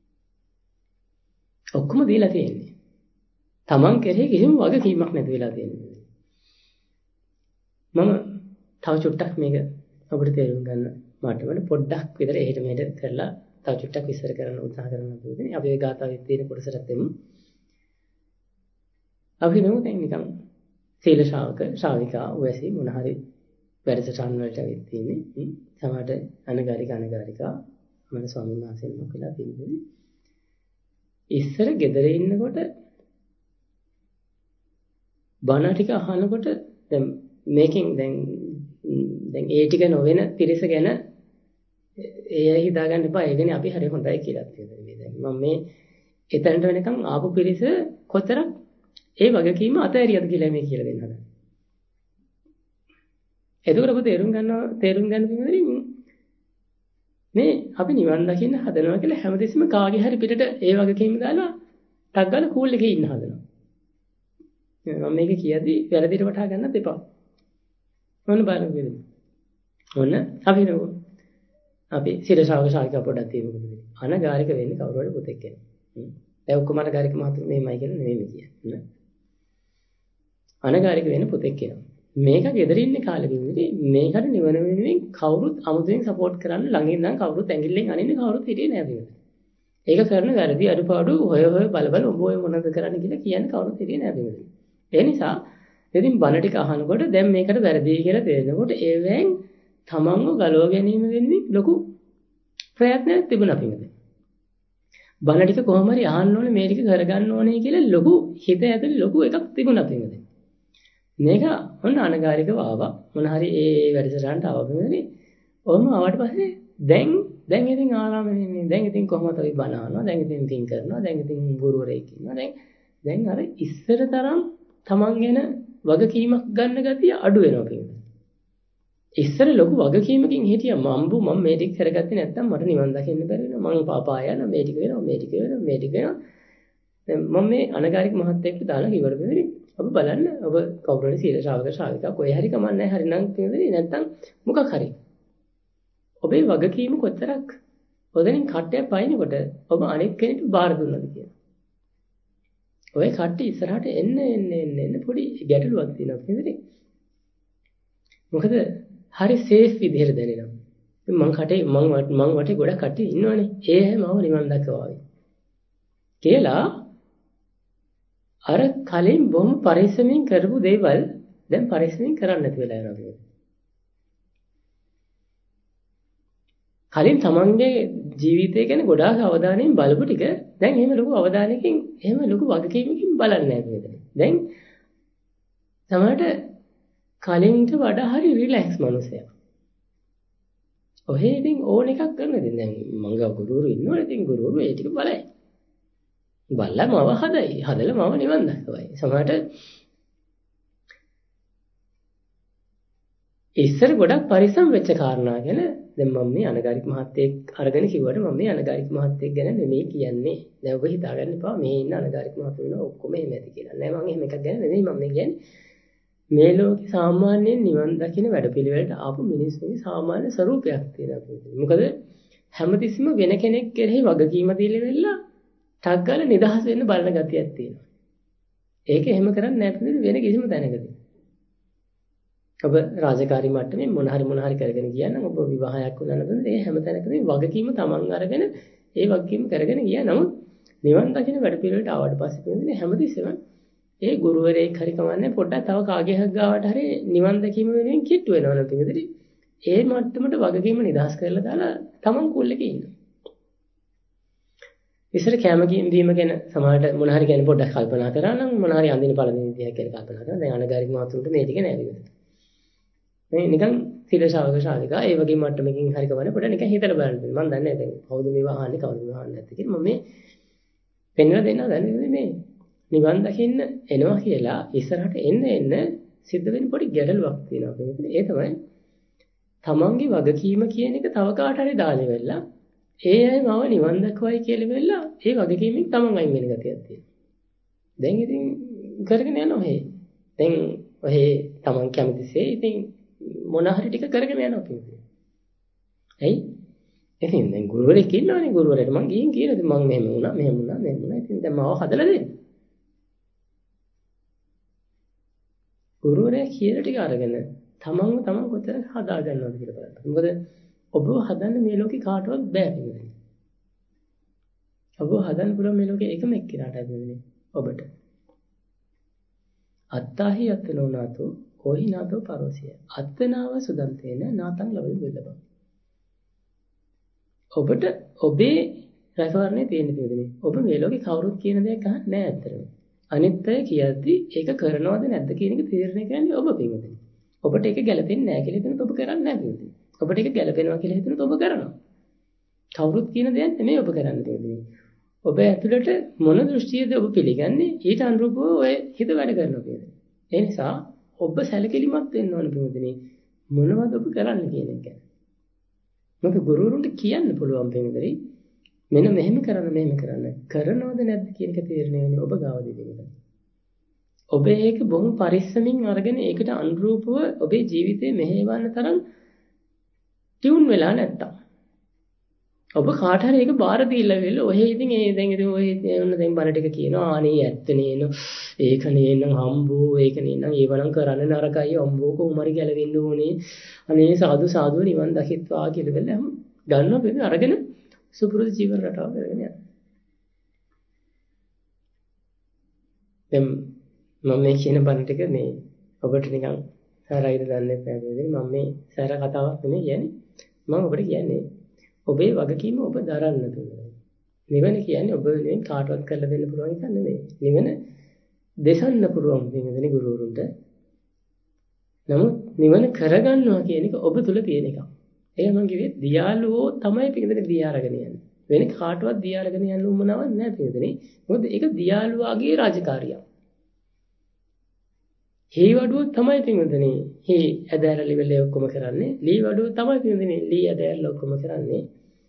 ඔක්කොම දීලා තියෙන්නේ. Taman කෙරෙහි කිසිම වගකීමක් නැති වෙලා තියෙනවා. මම තව චුට්ටක් මේක ඔබට තේරුම් ගන්න මට්ටමට පොඩ්ඩක් විතර එහෙට මෙහෙට කරලා තව චුට්ටක් විස්තර කරන්න උත්සාහ කරනවා කියන්නේ. අපි ඒ ගාථාවේ තියෙන කොටසට දෙමු. අපි නෝ දැන් නිකන් සීල ශ්‍රාවක ශ්‍රාවිකා උවැසි මොන හරි වැඩසටහන් වලට ඇවිත් තියෙන්නේ. සමහරට අනගාരിക අනගාരികා මම ස්වාමීන් වහන්සේ නමක් වෙලා තියෙන්නේ. ඉස්සර ගෙදර ඉන්නකොට බණ ටික අහනකොට දැන් මේකෙන් දැන් දැන් ඒ ටික නොවන පිරිස ගැන ඒ හිතාගන්න එපා. ඒ කියන්නේ අපි හරි හොඳයි කියලා තියෙනවා. දැන් මම මේ එතනට වෙනකන් ආපු පිරිස කොතරම් ඒ වගකීම අතහැරියද කියලා මේ කියලා දෙන්න හදන්නේ. එතකොට ඔබ තේරුම් ගන්නවා තේරුම් ගන්න පිළිවෙලින් මේ අපි නිවන් දකින්න හදනවා කියලා හැමදෙස්සම කාගේ හරි පිටට ඒ වගකීම දාලා ටක් ගාලා කූල් එකේ ඉන්න හදනවා. මම මේක කියද්දි වැරදිට වටහා ගන්නත් එපා. මොන බලන්න වෙන්නේ. ඔන්න අපි නෝ අපි සිර ශ්‍රාවක ශාඛා පොඩක් තියෙමු මොකද අනගාരിക වෙන්නේ කවුරු හරි පුතෙක් කෙනෙක්. හ්ම්. ඒ ඔක්කොම අනගාരിക මහතුරු මෙහෙමයි කියලා නෙමෙයි කියන්නේ. අනගාരിക වෙන්නේ පුතෙක් කෙනෙක්. මේක ගෙදර ඉන්න කාලෙ වෙන්නේ මේකට නිවන වෙනුවෙන් කවුරුත් අමුතුවෙන් සපෝට් කරන්න ළඟින් ඉඳන් කවුරුත් ඇඟිල්ලෙන් අනින්නේ කවුරුත් හිටියේ නෑ මේක. ඒක කරන වැරදි අඩුපාඩු හොය හොය බල බල ඔබ ඔය මොනවද කරන්න කියලා කියන්නේ කවුරුත් හිටියේ නෑ මේක. ඒ නිසා ඉතින් බණ ටික අහනකොට දැන් මේකට වැරදි කියලා තේරෙනකොට ඒවෙන් තමන්ව ගලව ගැනීම වෙනුවෙන් ලොකු ප්‍රයත්නයක් තිබුණා පිටද. බණ ටික කොහොම හරි අහන්න ඕනේ මේ ටික කරගන්න ඕනේ කියලා ලොකු හිත ඇතුලේ ලොකු එකක් තිබුණා පිටද. මේක ඔන්න අනගාരികව ආවා. මොන හරි ඒ වැඩසටහනට ආවමනේ. ඔහොම ආවට පස්සේ දැන් දැන් ඉතින් ආරාම වෙන්නේ. දැන් ඉතින් කොහොමද අපි බණ අහනවා. දැන් ඉතින් තින් කරනවා. දැන් ඉතින් ගුරුවරයෙක් ඉන්නවා. දැන් දැන් අර ඉස්සර තරම් තමන් ගැන වගකීමක් ගන්න ගතිය අඩු වෙනවා පිටින්. ඉස්සර ලොකු වගකීමකින් හිටියා මම්බු මම මේ ටික කරගත්තේ නැත්නම් මට නිවන් දකින්න බැරි වෙනවා. මං පාපාය යනවා මේ ටික වෙනවා මේ ටික වෙනවා මේ ටික වෙනවා. දැන් මම මේ අනගාരിക මහත්තයෙක්ට දාලා කිව්වට බෙදරි ඔබ බලන්න ඔබ කවුරු හරි සීල ශ්‍රාවක ශ්‍රාවිකා කොහේ හරි කමන්නේ හරිනම් තියෙන්නේ නැත්තම් මොකක් හරි. ඔබේ වගකීම කොතරක් ඔතනින් කට්ටයක් පයින්නකොට ඔබ අනෙක් කෙනෙක්ට බාර දුන්නද කියලා. ඔය කට්ටිය ඉස්සරහට එන්න එන්න එන්න එන්න පොඩි ගැටලුවක් තියෙනවා නේද? මොකද හරි සේෆ් විදිහට දැනෙනවා. මං කටේ මං මං වටේ ගොඩක් කට්ටිය ඉන්නවනේ. ඒ අය මම නිවන් දක්වාවි. කියලා අර කලින් බොහොම පරිස්සමින් කරපු දේවල් දැන් පරිස්සමින් කරන්න නැති වෙලා යනවා. කලින් තමන්ගේ ජීවිතය ගැන ගොඩාක් අවධානයෙන් බලපු ටික දැන් එහෙම ලොකු අවධානයකින් එහෙම ලොකු වගකීමකින් බලන්නේ නැහැ මෙතන. දැන් සමහරට කලින්ට වඩා හරි රිලැක්ස් මනුස්සයා. ඔහේ ඉතින් ඕන එකක් කරන ඉතින් දැන් මංගව ගුරුවරු ඉන්නවනේ ඉතින් ගුරුවරු ඒ ටික බලයි. බලලා මව හදයි. හදලා මව නිවන් දක්වයි. සමහරට ඉස්සර ගොඩක් පරිස්සම් වෙච්ච කාරණා ගැන දැන් මම මේ අනගාരിക මහත්තයෙක් අරගෙන කිව්වට මම මේ අනගාരിക මහත්තයෙක් ගැන නෙමෙයි කියන්නේ. දැන් ඔබ හිතාගන්න එපා මේ ඉන්න අනගාരിക මහතුන් ඔක්කොම එහෙම ඇති කියලා. නෑ මම එහෙම එකක් ගැන නෙමෙයි මම කියන්නේ. මේ ලෝකේ සාමාන්‍යයෙන් නිවන් දකින්න වැඩපිළිවෙලට ආපු මිනිස්සුන්ගේ සාමාන්‍ය ස්වરૂපයක් තියෙනවා. මොකද හැමතිස්සෙම වෙන කෙනෙක් කෙරෙහි වගකීම දීලා වෙලා ටක් ගාලා නිදහස් වෙන්න බලන ගතියක් තියෙනවා. ඒක එහෙම කරන්නේ නැහැ වෙන කිසිම තැනකදී. ඔබ රාජකාරී මට්ටමේ මොන හරි මොන හරි කරගෙන ගියානම් ඔබ විවාහයක් වුණා නම් ඒ හැම තැනකදී වගකීම තමන් අරගෙන ඒ වගකීම කරගෙන ගියා. නමුත් නිවන් දකින්න වැඩපිළිවෙලට ආවට පස්සේ කියන්නේ හැමතිස්සෙම ඒ ගුරුවරයෙක් හරි කමන්නේ පොඩ්ඩක් තව කාගේක් ගාවට හරි නිවන් දැකීම වෙනුවෙන් කිට්ටු වෙනවා නම් පිටින් ඒ මට්ටමට වගකීම නිදහස් කරලා දාලා තමන් කුල් එකේ ඉන්නවා. ඉස්සර කැම දීම ගැන සමහරට මොන හරි ගැන පොඩ්ඩක් කල්පනා කරා නම් මොන හරි අඳින පළඳින විදියක් ගැන කල්පනා කරා. දැන් අනගාരിക මහතුන්ට මේ ටික නෑ විදිහට. මේ නිකන් සීල ශ්‍රාවක ශ්‍රාවිකා ඒ වගේ මට්ටමකින් හරි කමන්නේ පොඩ්ඩක් නිකන් හිතලා බලන්න. මම දන්නේ නැහැ දැන් කවුද මේවා අහන්නේ කවුද මේවා අහන්නේ නැත්තේ කියලා. මම මේ පෙන්වලා දෙන්නා දන්නේ මේ නිවන් දකින්න එනවා කියලා ඉස්සරහට එන්න එන්න සිද්ධ වෙන පොඩි ගැටලුවක් තියෙනවා. ඒ තමයි තමන්ගේ වගකීම කියන එක තව කාට හරි දාලා වෙලා ඒ අය මම නිවන් දක්වයි කියලා වෙලා ඒ වගකීමෙන් තමන් අයින් වෙන ගතියක් තියෙනවා. දැන් ඉතින් කරගෙන යනවා හේ. දැන් ඔහේ තමන් කැමතිසේ ඉතින් මොන හරි ටික කරගෙන යනවා කියන්නේ. ඇයි? ඉතින් දැන් ගුරුවරයෙක් ඉන්නවනේ ගුරුවරයාට මං ගිහින් කියනද මං මෙහෙම වුණා මෙහෙම වුණා මෙහෙම වුණා. ඉතින් දැන් මාව හදලා දෙන්න. ගුරුවරයා කියන ටික අරගෙන තමන්ව තමන් කොතන හදා ගන්නවද කියලා බලන්න. මොකද ඔබව හදන්න මේ ලෝකේ කාටවත් බෑ කියන්නේ. ඔබව හදන්න පුළුවන් මේ ලෝකේ එකම එක්කෙනාටයි වෙන්නේ ඔබට. අත්තාහි අත්නෝ නාතෝ කොහි නාතෝ පරෝසිය. අත්නාව සුදන්තේන නාතං ලබෙ වෙලබ. ඔබට ඔබේ රැකවරණේ තියෙන දෙන්නේ. ඔබ මේ ලෝකේ කවුරුත් කියන දෙයක් අහන්නේ නැහැ අත්‍තරම. අනිත් අය කියද්දි ඒක කරනවද නැද්ද කියන එක තීරණය කරන්නේ ඔබ පින්වතුනි. ඔබට ඒක ගැලපෙන්නේ නැහැ කියලා හිතනත් ඔබ කරන්නේ නැහැ පින්වතුනි. ඔබට ඒක ගැලපෙනවා කියලා හිතනත් ඔබ කරනවා. කවුරුත් කියන දෙයක් නෙමෙයි ඔබ කරන්නේ පින්වතුනි. ඔබ ඇතුළට මොන දෘෂ්ටියද ඔබ පිළිගන්නේ ඊට අනුරූපව ඔය හිත වැඩ කරනවා පින්වතුනි. ඒ නිසා ඔබ සැලකිලිමත් වෙන්න ඕන පින්වතුනි. මොනවද ඔබ කරන්නේ කියන එක. මොකද ගුරුවරුන්ට කියන්න පුළුවන් පින්වතුනි. මෙන්න මෙහෙම කරන්න මෙහෙම කරන්න. කරනවද නැද්ද කියන එක තීරණය වෙන්නේ ඔබ ගාවදී පින්වතුනි. ඔබ ඒක බොහොම පරිස්සමින් අරගෙන ඒකට අනුරූපව ඔබේ ජීවිතේ මෙහෙවන්න තරම් ටියුන් වෙලා නැත්තම් ඔබ කාට හරි ඒක බාර දීලා වෙල ඔහේ ඉතින් ඒ දැන් ඉතින් ඔය ඔන්න දැන් බණ ටික කියනවා ආනේ ඇත්තනේ නෝ ඒක නේනම් හම්බෝ ඒක නේනම් ඒවනම් කරන්න නරකයි අම්බෝ කොහොමරි ගැලවෙන්න ඕනේ අනේ සාදු සාදු නිවන් දකිත්වා කියලා වෙල ගන්නවා වෙන අරගෙන සුපුරුදු ජීවන රටාව කරගෙන යනවා. දැන් මම මේ කියන බණ ටික මේ ඔබට නිකන් සාරයිද දන්නේ නැහැ මම මේ සාර කතාවක් නෙමෙයි කියන්නේ මම ඔබට කියන්නේ ඔබේ වගකීම ඔබ දරන්න තියෙනවා. නිවන කියන්නේ ඔබ වෙනුවෙන් කාටවත් කරලා දෙන්න පුළුවන් එකක් නෙමෙයි. නිවන දෙසන්න පුළුවන් වෙනදෙන ගුරුවරුන්ට. නමුත් නිවන කරගන්නවා කියන එක ඔබ තුල තියෙන එකක්. ඒක මම කිව්වේ දියාලුවෝ තමයි පිටදෙන දියාරගෙන යන්නේ. වෙන කාටවත් දියාරගෙන යන්න උවමනාවක් නැහැ පිටදෙනේ. මොකද ඒක දියාලුවාගේ රාජකාරියක්. හේ වඩුව තමයි පිටදෙනේ. හේ ඇදහැරලි වෙලේ ඔක්කොම කරන්නේ. ලී වඩුව තමයි පිටදෙනේ. ලී ඇදහැරලා ඔක්කොම කරන්නේ.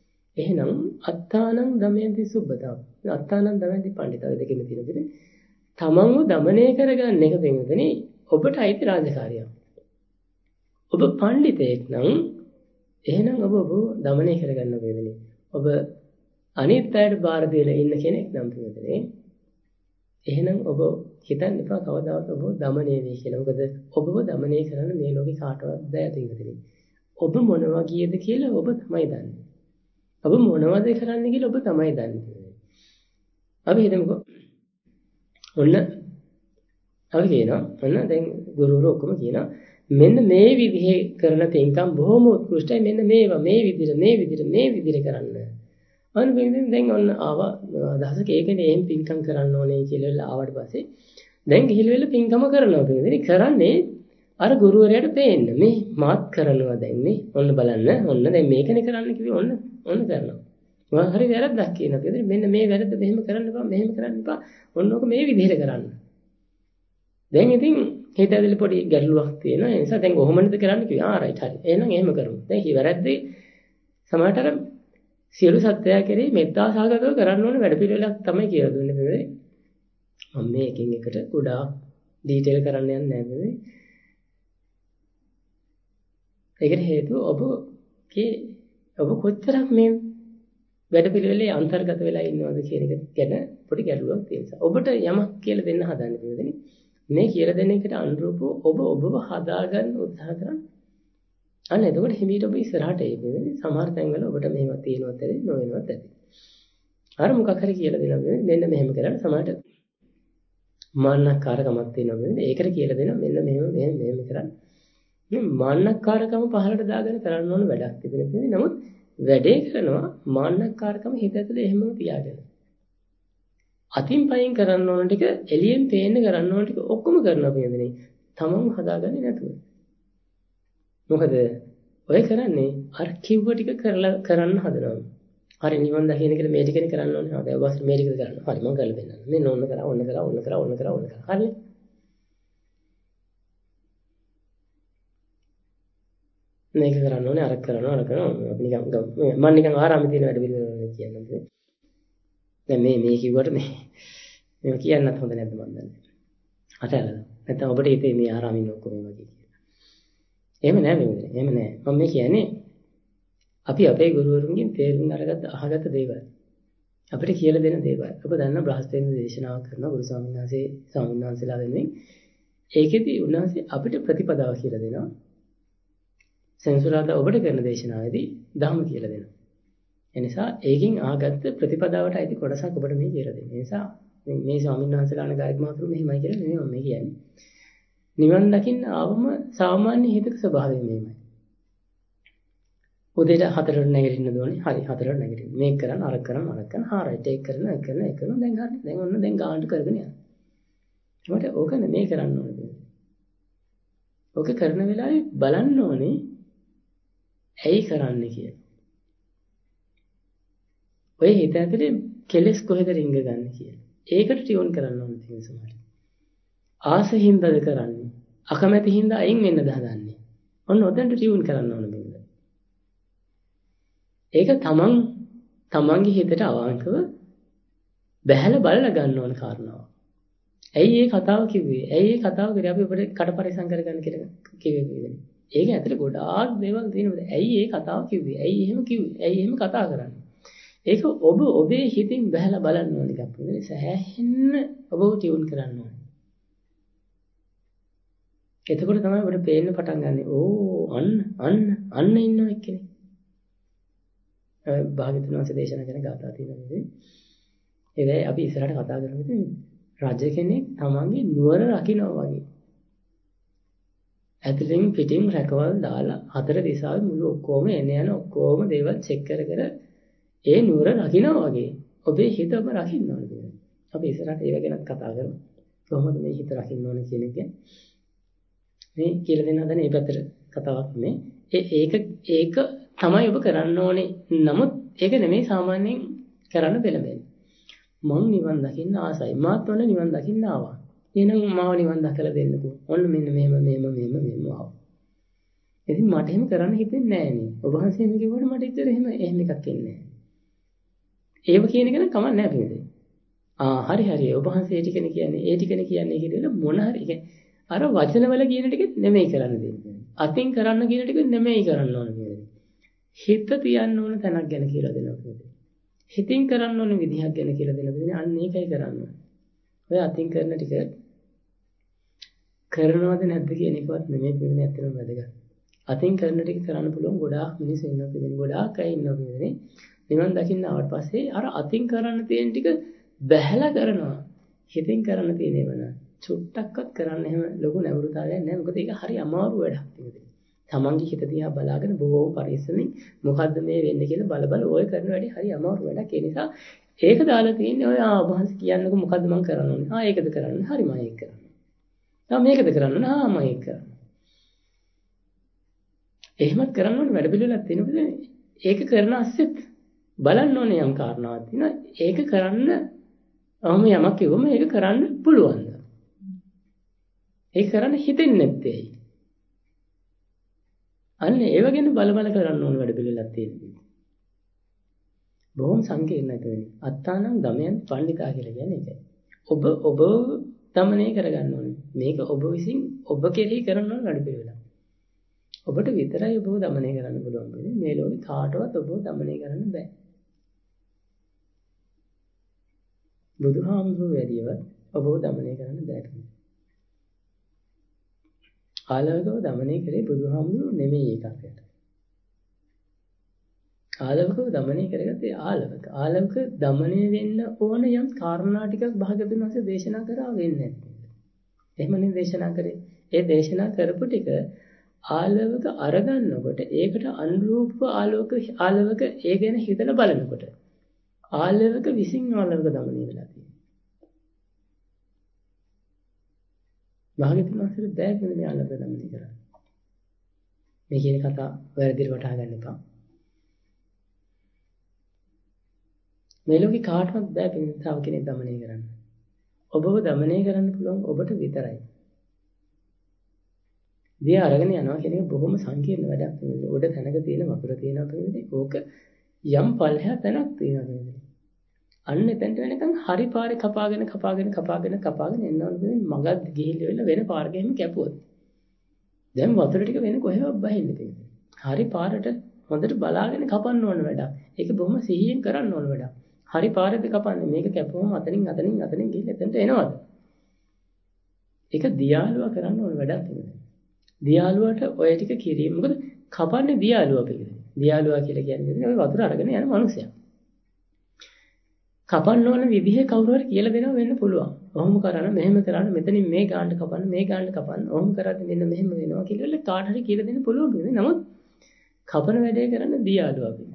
එහෙනම් අත්තානං දමයන්ති සුබ්බතා. අත්තානං දමයන්ති පඬිතා දෙකෙම තියෙන විදිහ. තමන්ව দমনය කරගන්න එක පින්වතුනි ඔබට අයිති රාජකාරියක්. ඔබ පඬිතෙක් නම් එහෙනම් ඔබ ඔබ দমনය කරගන්න වේදනේ. ඔබ අනිත් අයට බාර දීලා ඉන්න කෙනෙක් නම් පින්වතුනි එහෙනම් ඔබ හිතන්න එපා කවදාවත් ඔබ দমনය වෙයි කියලා. මොකද ඔබව দমনය කරන්න මේ ලෝකේ කාටවත් බෑ පින්වතුනි. ඔබ මොන වගේද කියලා ඔබ තමයි දන්නේ. ඔබ මොනවද කරන්නේ කියලා ඔබ තමයි දන්නේ. අපි හිතමුකෝ ඔන්න අපි කියනවා ඔන්න දැන් ගුරුවරු ඔක්කොම කියනවා මෙන්න මේ විදිහේ කරන තින්කම් බොහොම උත්කෘෂ්ටයි මෙන්න මේවා මේ විදිහට මේ විදිහට මේ විදිහට කරන්න. අන්න දැන් ඔන්න ආවා දහසක ඒකනේ එහෙම පින්කම් කරන්න ඕනේ කියලා ආවට පස්සේ දැන් ගිහිල්ලා පින්කම කරනවා කියන්නේ කරන්නේ අර ගුරුවරයාට පේන්න මේ මාත් කරනවා දැන් මේ ඔන්න බලන්න ඔන්න දැන් මේකනේ කරන්න කිව්වේ ඔන්න ඔන්න කරනවා. මම හරි වැරද්දක් කියනවා කියන්නේ මෙන්න මේ වැරද්ද මෙහෙම කරන්න එපා මෙහෙම කරන්න එපා ඔන්න ඔක මේ විදිහට කරන්න. දැන් ඉතින් හිත ඇදලා පොඩි ගැටලුවක් තියෙනවා. ඒ නිසා දැන් කොහොමද කරන්න කිව්වා. ආ රයිට් හරි. එහෙනම් එහෙම කරමු. දැන් හි වැරද්දේ සමහරට අර සියලු සත්‍යය කෙරේ මෙත්තා සහගතව කරන්න ඕන වැඩ පිළිවෙලක් තමයි කියලා දුන්නේ මේ. මම මේ එකින් එකට ගොඩාක් ඩීටේල් කරන්න යන්නේ නැහැ මේ. ඒකට හේතුව ඔබගේ ඔබ කොච්චරක් මේ වැඩ පිළිවෙලේ අන්තර්ගත වෙලා ඉන්නවද කියන එක ගැන පොඩි ගැටලුවක් තියෙනවා. ඔබට යමක් කියලා දෙන්න හදන්නේ පිළිදෙනි. මේ කියලා දෙන එකට අනුරූපව ඔබ ඔබව හදාගන්න උත්සාහ කරන්න. අන්න එතකොට හිමීට ඔබ ඉස්සරහට එන්නේ. සමහර තැන්වල ඔබට මෙහෙම තියෙනවත් ඇති නොවෙනවත් ඇති. අර මොකක් හරි කියලා දෙනවා මෙන්න මෙහෙම කරලා සමහරට මාන්නකාරකමක් තියෙනවා. ඒකට කියලා දෙනවා මෙන්න මෙහෙම මෙහෙම මෙහෙම කරන්න. මේ මාන්නකාරකම පහලට දාගෙන කරන්න ඕන වැඩක් තිබෙනවා. නමුත් වැඩේ කරනවා මාන්නකාරකම හිත ඇතුලේ එහෙමම තියාගෙන. අතින් පයින් කරන්න ඕන ටික එළියෙන් පේන්න කරන්න ඕන ටික ඔක්කොම කරනවා කියනදනේ. තමන් හදාගන්නේ නැතුව. මොකද ඔය කරන්නේ අර කිව්ව ටික කරලා කරන්න හදනවා. හරි නිවන් දකින්න කියලා මේ ටිකනේ කරන්න ඕනේ. හරි අවශ්‍ය මේ ටිකද කරන්න. හරි මම කරලා දෙන්නම්. මෙන්න ඕන්න කරා ඕන්න කරා ඕන්න කරා ඕන්න කරා ඕන්න කරා. හරි. මේක කරන්න ඕනේ අර කරන්න අර කරන්න. අපි නිකන් මම නිකන් ආරාමේ තියෙන වැඩ පිළිවෙල කියන්නේ. දැන් මේ මේ කිව්වට මේ මේව කියන්නත් හොඳ නැද්ද මන් දන්නේ. අතහැරලා. නැත්නම් ඔබට හිතේ මේ ආරාමින් ඔක්කොම මේ වගේ කියලා. එහෙම නෑ මේ. එහෙම නෑ. මම මේ කියන්නේ අපි අපේ ගුරුවරුන්ගෙන් තේරුම් අරගත්ත අහගත්ත දේවල්. අපිට කියලා දෙන දේවල්. ඔබ දන්න බ්‍රහස්පති දේශනාවක් කරන ගුරු ස්වාමීන් වහන්සේ ස්වාමීන් වහන්සේලා වෙනුවෙන් ඒකෙදි උන්වහන්සේ අපිට ප්‍රතිපදාව කියලා දෙනවා. සෙන්සුරාදා ඔබට කරන දේශනාවේදී ධර්ම කියලා දෙනවා. එනිසා ඒකෙන් ආගත්ත ප්‍රතිපදාවට අයිති කොටසක් ඔබට මේ කියලා දෙන්නේ. ඒ නිසා මේ ස්වාමීන් වහන්සේලාන ගායක මහතුරු මෙහිමයි කියලා නෙමෙයි මම කියන්නේ. නිවන් දකින්න ආවම සාමාන්‍ය හිතක ස්වභාවය මෙහෙමයි. උදේට හතරට නැගිටින්න ඕනේ. හරි හතරට නැගිටින්න. මේක කරන්න අර කරන්න අර කරන්න. හරියට ඒක කරන ඒක කරන ඒක කරන දැන් හරි. දැන් ඔන්න දැන් ගානට කරගෙන යන්න. ඒකට ඕක නෙමෙයි කරන්න ඕනේ. ඕක කරන වෙලාවේ බලන්න ඕනේ ඇයි කරන්නේ කියලා. ඔය හිත ඇතුලේ කෙලස් කොහෙද රිංග ගන්න කියලා. ඒකට ටියුන් කරන්න ඕනේ තියෙන සමහර. ආසහින්දද කරන්නේ. අකමැති හින්දා අයින් වෙන්න දහදන්නේ. ඔන්න ඔතෙන්ට ටියුන් කරන්න ඕනේ බින්ද. ඒක තමන් තමන්ගේ හිතට අවංකව බැහැලා බලලා ගන්න ඕන කාරණාව. ඇයි මේ කතාව කිව්වේ? ඇයි මේ කතාව කරේ අපි ඔබට කටපරිසම් කරගන්න කියලා කිව්වේ? ඒක ඇතුලේ ගොඩාක් දේවල් තියෙනවා. ඇයි මේ කතාව කිව්වේ? ඇයි එහෙම කිව්වේ? ඇයි එහෙම කතා කරන්නේ? ඒක ඔබ ඔබේ හිතින් බහලා බලන්න ඕන එකක්. ඒ සෑහෙන්න ඔබව ටියුන් කරන්න ඕනේ. එතකොට තමයි ඔබට පේන්න පටන් ගන්නෙ. ඕ අන්න අන්න අන්න ඉන්නවා එක්කෙනෙක්. භාග්‍යතුන් වහන්සේ දේශනා කරන ගාථා තියෙනවා නේද? ඒ වෙයි අපි ඉස්සරහට කතා කරමු. රජ කෙනෙක් තමන්ගේ නුවර රකින්නවා වගේ. ඇතුලින් පිටින් රැකවල් දාලා හතර දිශාවේ මුළු ඔක්කොම එන යන ඔක්කොම දේවල් චෙක් කර කර ඒ නුවර රකින්නවා වගේ. ඔබේ හිතම රකින්න ඕනේ. අපි ඉස්සරහට ඒව ගැනත් කතා කරමු. කොහොමද මේ හිත රකින්න ඕනේ කියන එක. මේ කියලා දෙන්න හදන මේ පැත්තට කතාවක් නේ. ඒ ඒක ඒක තමයි ඔබ කරන්න ඕනේ. නමුත් ඒක නෙමෙයි සාමාන්‍යයෙන් කරන්න පෙළඹෙන්නේ. මං නිවන් දකින්න ආසයි. මාත් ඔන්න නිවන් දකින්න ආවා. එහෙනම් මාව නිවන් දකලා දෙන්නකෝ. ඔන්න මෙන්න මෙහෙම මෙහෙම මෙහෙම මෙහෙම ආවා. ඉතින් මට එහෙම කරන්න හිතෙන්නේ නැහැ නේ. ඔබ වහන්සේ එහෙම කිව්වට මට ඉතින් එහෙම එහෙම එකක් එන්නේ නැහැ. ඒව කියන එක නම් කමක් නැහැ පිළිදේ. ආ හරි හරි ඔබ වහන්සේ ඒ ටිකනේ කියන්නේ. ඒ ටිකනේ කියන්නේ කියලා මොන හරි අර වචනවල කියන ටික නෙමෙයි කරන්න දෙන්නේ. අතින් කරන්න කියන ටික නෙමෙයි කරන්න ඕන කියන්නේ. හිත තියන්න ඕන තැනක් ගැන කියලා දෙනවා කියන්නේ. හිතින් කරන්න ඕන විදිහක් ගැන කියලා දෙනවා. අන්න ඒකයි කරන්න ඕන. ඔය අතින් කරන ටික කරනවද නැද්ද කියන එකවත් නෙමෙයි කියන්නේ ඇත්තටම වැදගත්. අතින් කරන ටික කරන්න පුළුවන් ගොඩාක් මිනිස්සු ඉන්නවා කියන්නේ ගොඩාක් අය ඉන්නවා කියන්නේ. නිවන් දකින්න ආවට පස්සේ අර අතින් කරන්න තියෙන ටික බැහැලා කරනවා. හිතින් කරන්න තියෙනව න ะ චුට්ටක්වත් කරන්න එහෙම ලොකු නැවුරුතාවයක් නැහැ. මොකද ඒක හරි අමාරු වැඩක් නෙවෙයි. තමන්ගේ හිත දිහා බලාගෙන බොහෝම පරිස්සමින් මොකද්ද මේ වෙන්නේ කියලා බල බල ඔය කරන වැඩේ හරි අමාරු වැඩක්. ඒ නිසා ඒක දාලා තියෙන්නේ ඔය ආභාස කියන්නකො මොකද්ද මම කරන්න ඕනේ. ආ ඒකද කරන්න. හරි මම ඒක කරනවා. ආ මේකද කරන්න ඕනේ. ආ මම ඒක කරනවා. එහෙමත් කරන්න ඕනේ වැඩ පිළිවෙලක් තියෙනවද? ඒක කරන අස්සෙත් බලන්න ඕනේ යම් කාරණාවක් තියෙනවා. ඒක කරන්න අවම යමක් කිව්වම ඒක කරන්න පුළුවන්ද? ඒක කරන්න හිතෙන්නේ නැත්තේ. අන්න ඒව ගැන බල බල කරන්න ඕන වැඩ පිළිවෙලක් තියෙනවා. බොහොම සංකීර්ණයි කියන්නේ. අත්තානම් දමයන් පඬිතා කියලා කියන්නේ ඒකයි. ඔබ ඔබ දමනය කරගන්න ඕනේ. මේක ඔබ විසින් ඔබ කෙරෙහි කරන වැඩ පිළිවෙලක්. ඔබට විතරයි ඔබව දමනය කරන්න පුළුවන් වෙන්නේ. මේ ලෝකේ කාටවත් ඔබව දමනය කරන්න බෑ. බුදුහාමුදුරුවෝ වැඩියවත් ඔබව දමනය කරන්න බෑ. ආලවකව දමනය කරේ බුදුහාමුදුරුවෝ නෙමෙයි ඒකට. ආලවකව දමනය කරගත්තේ ආලවක. ආලවක දමනය වෙන්න ඕන යම් කාරණා ටිකක් භාගතුන් වහන්සේ දේශනා කරා වෙන්නේ නැහැ. එහෙමනේ දේශනා කරේ. ඒ දේශනා කරපු ටික ආලවක අරගන්නකොට ඒකට අනුරූපව ආලෝක ආලවක ඒ ගැන හිතලා බලනකොට ආලවක විසින් ආලවක දමනය වෙලා තියෙනවා. භාගතුන් වහන්සේ බෑගෙන මේ ආලවක දමනය කරා. මේ කියන කතා වැරදිට වටහා ගන්න එපා. මේ ලෝකේ කාටවත් බෑ පින්තාව කෙනෙක් দমনය කරන්න. ඔබව দমনය කරන්න පුළුවන් ඔබට විතරයි. දිය අරගෙන යනවා කියන එක බොහොම සංකීර්ණ වැඩක් නෙවෙයි. උඩ තැනක තියෙන වතුර තියෙනවා කියන්නේ ඕක යම් පල්හැය තැනක් තියෙනවා කියන්නේ. අන්න එතනට වෙනකන් හරි පාරේ කපාගෙන කපාගෙන කපාගෙන කපාගෙන එන්න ඕනේ මගක් ගිහිල්ලා වෙන පාරක එහෙම කැපුවොත්. දැන් වතුර ටික වෙන කොහෙවත් බහින්න තියෙන්නේ. හරි පාරට හොඳට බලාගෙන කපන්න ඕන වැඩක්. ඒක බොහොම සිහියෙන් කරන්න ඕන වැඩක්. හරි පාරේද කපන්නේ මේක කැපුවම අතනින් අතනින් අතනින් ගිහින් එතනට එනවද? ඒක දියාලුවා කරන්න ඕන වැඩක් නෙමෙයි. දියාලුවට ඔය ටික කිරීම මොකද කපන්නේ දියාලුවා පිළිදෙන. දියාලුවා කියලා කියන්නේ ඔය වතුර අරගෙන යන මිනිසයා. කපන්න ඕන විදිහ කවුරු හරි කියලා දෙනවා වෙන්න පුළුවන්. ඔහොම කරන්න මෙහෙම කරන්න මෙතනින් මේ ගානට කපන්න මේ ගානට කපන්න ඔහොම කරද්දි මෙන්න මෙහෙම වෙනවා කියලා කාට හරි කියලා දෙන්න පුළුවන් වෙන්නේ. නමුත් කපන වැඩේ කරන්න දියාලුවා පිළිදෙන.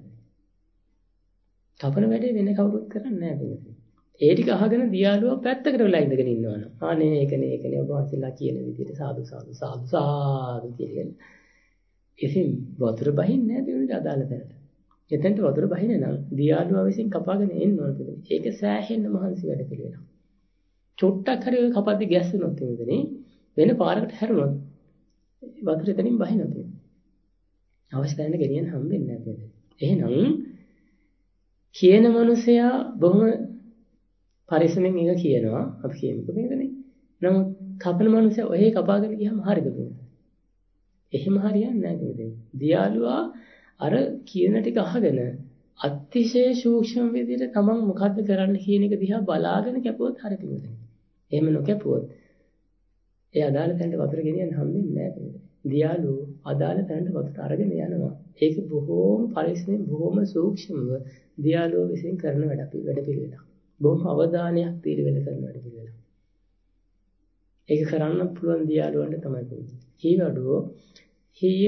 කපන වැඩේ වෙන කවුරුත් කරන්නේ නැහැ පිළිදෙන. ඒ ටික අහගෙන දියාලුවා පැත්තකට වෙලා ඉඳගෙන ඉන්නවනම් අනේ ඒකනේ ඒකනේ ඔබ වහන්සේලා කියන විදිහට සාදු සාදු සාදු සාදු කියලා. ඉතින් වතුර බහින්නේ නැහැ දෙන්නේ අදාළ තැනට. එතෙන්ට වතුර බහින්නේ නම් දියාලුවා විසින් කපාගෙන එන්න ඕන පිළිදෙන. ඒක සෑහෙන්න මහන්සි වැඩ පිළිවෙලක්. චොට්ටක් හරි ඔය කපද්දි ගැස්සුනොත් එන්නේ වෙන පාරකට හැරුණොත් වතුර එතනින් බහිනවා කියන්නේ. අවශ්‍ය තැනට ගෙනියන්න හම්බෙන්නේ නැහැ පිළිදෙන. එහෙනම් කියන මනුස්සයා බොහොම පරිස්සමෙන් එක කියනවා අපි කියමුකෝ මේකනේ. නමුත් කපන මනුස්සයා ඔහේ කපාගෙන ගියාම හරිද කියන්නේ? එහෙම හරියන්නේ නැහැ කියන්නේ. දියාලුවා අර කියන ටික අහගෙන අතිශය සූක්ෂම විදිහට තමන් මොකද්ද කරන්න කියන එක දිහා බලාගෙන කැපුවොත් හරි පිළිදෙන. එහෙම නොකැපුවොත් ඒ අදාළ තැනට වතුර ගෙනියන්න හම්බෙන්නේ නැහැ කියන්නේ. දියාලුව අදාළ තැනට වතුර අරගෙන යනවා. ඒක බොහෝම පරිස්සමෙන් බොහෝම සූක්ෂමව දියාලුව විසින් කරන වැඩ වැඩ පිළිවෙලක්. බොහොම අවධානයක් පිළිවෙල කරන වැඩ පිළිවෙලක්. ඒක කරන්න පුළුවන් දියාලුවන්ට තමයි පුළුවන්. හීවඩුවෝ හීය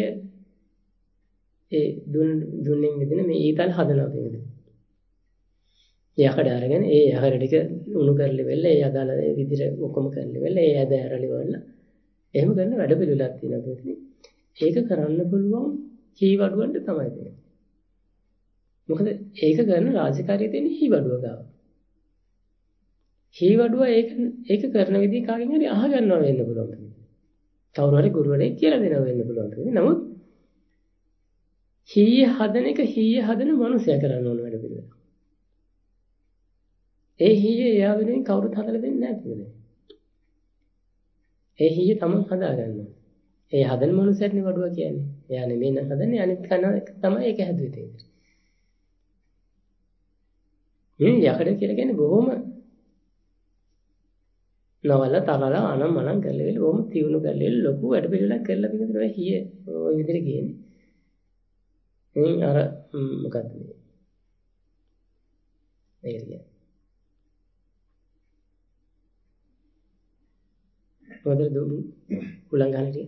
ඒ දුන් දුන්නෙන් විදින මේ ඊතල හදනවා කියන්නේ. යකඩ අරගෙන ඒ යකඩ ටික උණු කරලි වෙල්ල ඒ අදාළ විදිහට ඔක්කොම කරලි වෙල්ල ඒ ඇද ඇරලි වල එහෙම කරන වැඩ පිළිවෙලක් තියෙනවා කියන්නේ. ඒක කරන්න පුළුවන් හීවඩුවන්ට තමයි තියෙන්නේ. මොකද ඒක කරන රාජකාරිය තියෙන හීවඩුව ගාව. හීවඩුව ඒක ඒක කරන විදිහ කාගෙන් හරි අහගන්නවා වෙන්න පුළුවන්. කවුරු හරි ගුරුවරයෙක් කියලා දෙනවා වෙන්න පුළුවන්. නමුත් හීය හදන එක හීය හදන මනුස්සයා කරන්න ඕන වැඩ පිළිවෙල. ඒ හීයේ එයා වෙනුවෙන් කවුරුත් හදලා දෙන්නේ නැහැ පිළිදෙන. ඒ හීයේ තමන් හදා ගන්නවා. ඒ හදන මනුස්සයනේ වඩුවා කියන්නේ. එයා නෙමෙයි නේද හදන්නේ අනිත් කෙනා තමයි ඒක හැදුවේ තේරෙන්නේ. මේ යකඩ කියලා කියන්නේ බොහොම නවල තරලා අනම් මනම් කරලා ඉල බොහොම තියුණු කරලා ඉල ලොකු වැඩ පිළිවෙලක් කරලා පිටින් ඔය හීයේ ඔය විදිහට කියන්නේ. එයින් අර මොකක්ද මේ? ඒක කියන්නේ. මොකද දුම් හුලං ගහලා තියෙන්නේ?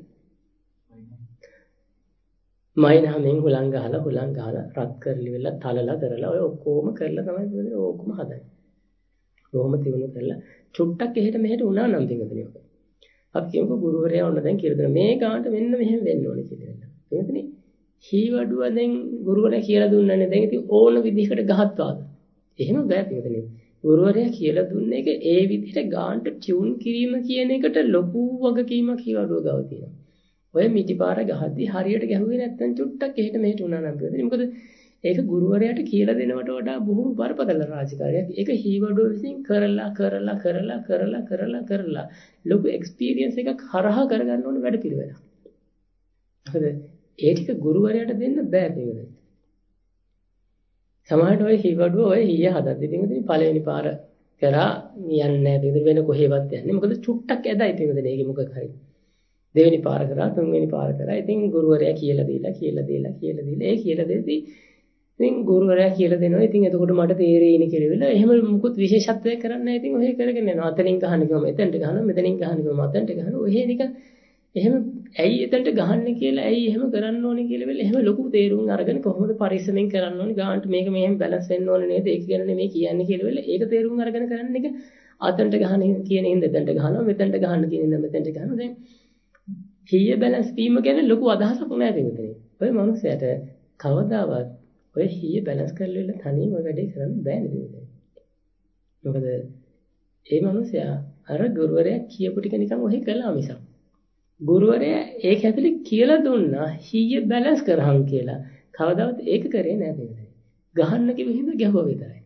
මයින්හමෙන් හුලං ගහලා හුලං ගහලා රත් කරලි වෙලා තලලා කරලා ඔය ඔක්කොම කරලා තමයි පිළිදෙන ඔක්කොම හදන්නේ. බොහොම තියුණු කරලා චුට්ටක් එහෙට මෙහෙට වුණා නම් පිටින් ඔක. අපි කියමුකෝ ගුරුවරයා ඔන්න දැන් කියලා දෙනවා මේ ගානට මෙන්න මෙහෙම වෙන්න ඕනේ කියලා. එතනදී හීවඩුව දැන් ගුරුවරයා කියලා දුන්නනේ දැන් ඉතින් ඕන විදිහකට ගහත්වාද. එහෙම බෑ පිටුනේ. ගුරුවරයා කියලා දුන්න එක ඒ විදිහට ගානට ටියුන් කිරීම කියන එකට ලොකු වගකීමක් හීවඩුව ගාව තියෙනවා. ඔය මිටිපාර ගහද්දි හරියට ගැහුවේ නැත්නම් චුට්ටක් එහෙට මෙහෙට වුණා නම් පිටුනේ. මොකද ඒක ගුරුවරයාට කියලා දෙනවට වඩා බොහොම බරපතල රාජකාරියක්. ඒක හීවඩුව විසින් කරලා කරලා කරලා කරලා කරලා කරලා ලොකු එක්ස්පීරියන්ස් එකක් හරහා කරගන්න ඕන වැඩ පිළිවෙලක්. හරිද? ඒ ටික ගුරුවරයාට දෙන්න බෑ පිළිවෙල. සමහරවිට ඔය හීවඩුව ඔය හීය හදද්දි පිළිවෙලින් පළවෙනි පාර කරා යන්නේ නැහැ පිළිවෙල වෙන කොහෙවත් යන්නේ. මොකද චුට්ටක් ඇදයි පිළිවෙල ඒකේ මොකක් හරි. දෙවෙනි පාර කරා තුන්වෙනි පාර කරා. ඉතින් ගුරුවරයා කියලා දීලා කියලා දීලා කියලා දීලා ඒ කියලා දෙද්දි ඉතින් ගුරුවරයා කියලා දෙනවා. ඉතින් එතකොට මට තේරෙයිනේ කියලා. එහෙම මුකුත් විශේෂත්වයක් කරන්නේ නැහැ. ඉතින් ඔහෙ කරගෙන යනවා. අතනින් ගහන්න කිව්වම එතනට ගහනවා. මෙතනින් ගහන්න කිව්වම අතනට ගහනවා. ඔහෙ නිකන් එහෙම ඇයි එතනට ගහන්නේ කියලා ඇයි එහෙම කරන්න ඕනේ කියලා වෙල එහෙම ලොකු තේරුම් අරගෙන කොහොමද පරිස්සමෙන් කරන්න ඕනේ ගානට මේක මෙහෙම බැලන්ස් වෙන්න ඕනේ නේද? ඒක ගැන නෙමෙයි කියන්නේ කියලා වෙල ඒක තේරුම් අරගෙන කරන්න එක අතනට ගහන කියන හින්ද එතනට ගහනවා. මෙතනට ගහන්න කියන හින්ද මෙතනට ගහනවා. දැන් හීය බැලන්ස් වීම ගැන ලොකු අදහසක් නැහැ මේකේ. ඔය මනුස්සයාට කවදාවත් ඔය හීය බැලන්ස් කරලා ඉන්න තනියම වැඩේ කරන්න බෑ නේද? මොකද ඒ මනුස්සයා අර ගුරුවරයා කියපු ටික නිකන් ඔහි කළා මිසක්. ගුරුවරයා ඒක ඇතුලේ කියලා දුන්නා හීය බැලන්ස් කරහන් කියලා. කවදාවත් ඒක කරේ නෑ නේද? ගහන්න කිව්ව හින්දා ගැහුවා විතරයි.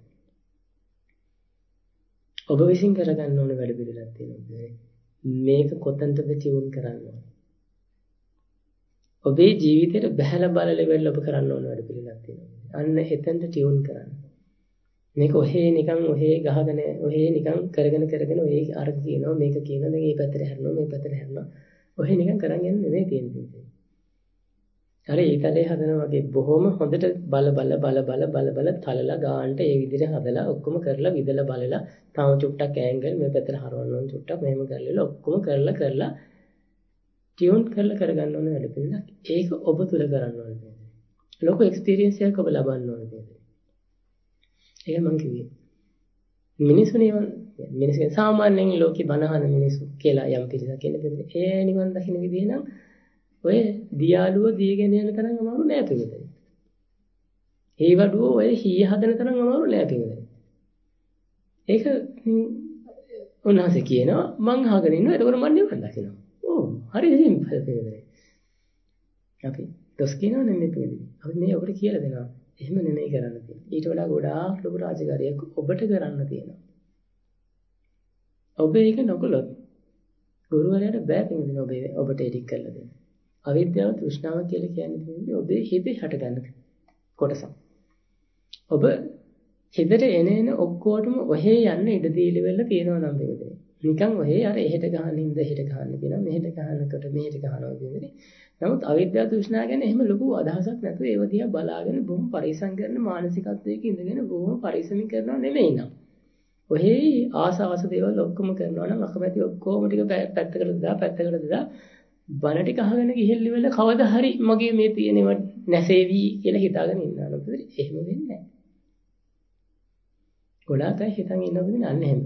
ඔබ විසින් කරගන්න ඕන වැඩ පිළිවෙලක් තියෙනවා. මේක කොතනටද ටියුන් කරන්න ඕනේ? ඔබේ ජීවිතේට බහැලා බලලා වෙන්න ඔබ කරන්න ඕන වැඩ පිළිවෙලක් තියෙනවා. අන්න එතනට ටියුන් කරන්න. මේක ඔහේ නිකන් ඔහේ ගහගෙන ඔහේ නිකන් කරගෙන කරගෙන ඔහේ අර කියනවා මේක කියනවා දැන් මේ පැත්තට හැරෙනවා මේ පැත්තට හැරෙනවා ඔහේ නිකන් කරන් යන්නේ නෙමෙයි තියෙන්නේ. අර ඊතලේ හදනවා වගේ බොහොම හොඳට බල බල බල බල බල බල තලලා ගානට ඒ විදිහට හදලා ඔක්කොම කරලා විදලා බලලා තාම චුට්ටක් ඇන්ගල් මේ පැත්තට හරවන්න ඕන චුට්ටක් මෙහෙම කරලා ඔක්කොම කරලා කරලා ටියුන් කරලා කරගන්න ඕන වැඩ පිළිවෙලක්. ඒක ඔබ තුල කරන්න ඕනේ. ලොකු එක්ස්පීරියන්ස් එකක් ඔබ ලබන්න ඕනේ. ඒක මම කිව්වේ. මිනිස්සු නිවන් මිනිස්සු සාමාන්‍යයෙන් ලෝකේ බනහන මිනිස්සු කියලා යම් පිරිසක් ඉන්නේ. ඒ නිවන් දකින්න විදිහ නම් ඔය දියාලුව දීගෙන යන තරම් අමාරු නෑ පිළිදෙන්නේ. ඒ වඩුව ඔය හීය හදන තරම් අමාරු නෑ පිළිදෙන්නේ. ඒක උන්වහන්සේ කියනවා මං අහගෙන ඉන්නවා එතකොට මම නිවන් දකිනවා. ඕ හරි සිම්පල් පිළිදෙන්නේ. අපි දොස් කියනවා නෙමෙයි පිළිදෙන්නේ. අපි මේ ඔබට කියලා දෙනවා. එහෙම නෙමෙයි කරන්න තියෙන්නේ. ඊට වඩා ගොඩාක් ලොකු රාජකාරියක් ඔබට කරන්න තියෙනවා. ඔබ ඒක නොකළොත් ගුරුවරයාට බෑ පිළිදෙන ඔබ ඔබට එඩිට් කරලා දෙන්න. අවිද්‍යාව තෘෂ්ණාව කියලා කියන්නේ ඔබේ හිතේ හටගන්න කොටසක්. ඔබ හිතට එන එන ඔක්කොටම ඔහේ යන්න ඉඩ දීලි වෙලා තියෙනවා නම් පිළිදෙන. නිකන් ඔහේ අර එහෙට ගහන්න ඉඳ එහෙට ගහන්න කියනවා මෙහෙට ගහනකොට මෙහෙට ගහනවා කියන්නේ. නමුත් අවිද්‍යාව තෘෂ්ණාව ගැන එහෙම ලොකු අදහසක් නැතුව ඒව දිහා බලාගෙන බොහොම පරිසම් කරන මානසිකත්වයක ඉඳගෙන බොහොම පරිස්සමින් කරනවා නෙමෙයි නම. ඔහේ ආසාවස දේවල් ඔක්කොම කරනවා නම් අකමැති ඔක්කොම ටික පැත්තකට දාලා පැත්තකට දාලා බන ටික අහගෙන ගිහිල්ලි වෙල කවදා හරි මගේ මේ තියෙනව නැසෙවි කියලා හිතාගෙන ඉන්නවා නේද? එහෙම වෙන්නේ නැහැ. ගොඩාක් අය හිතන් ඉන්නවද නෑ එහෙම.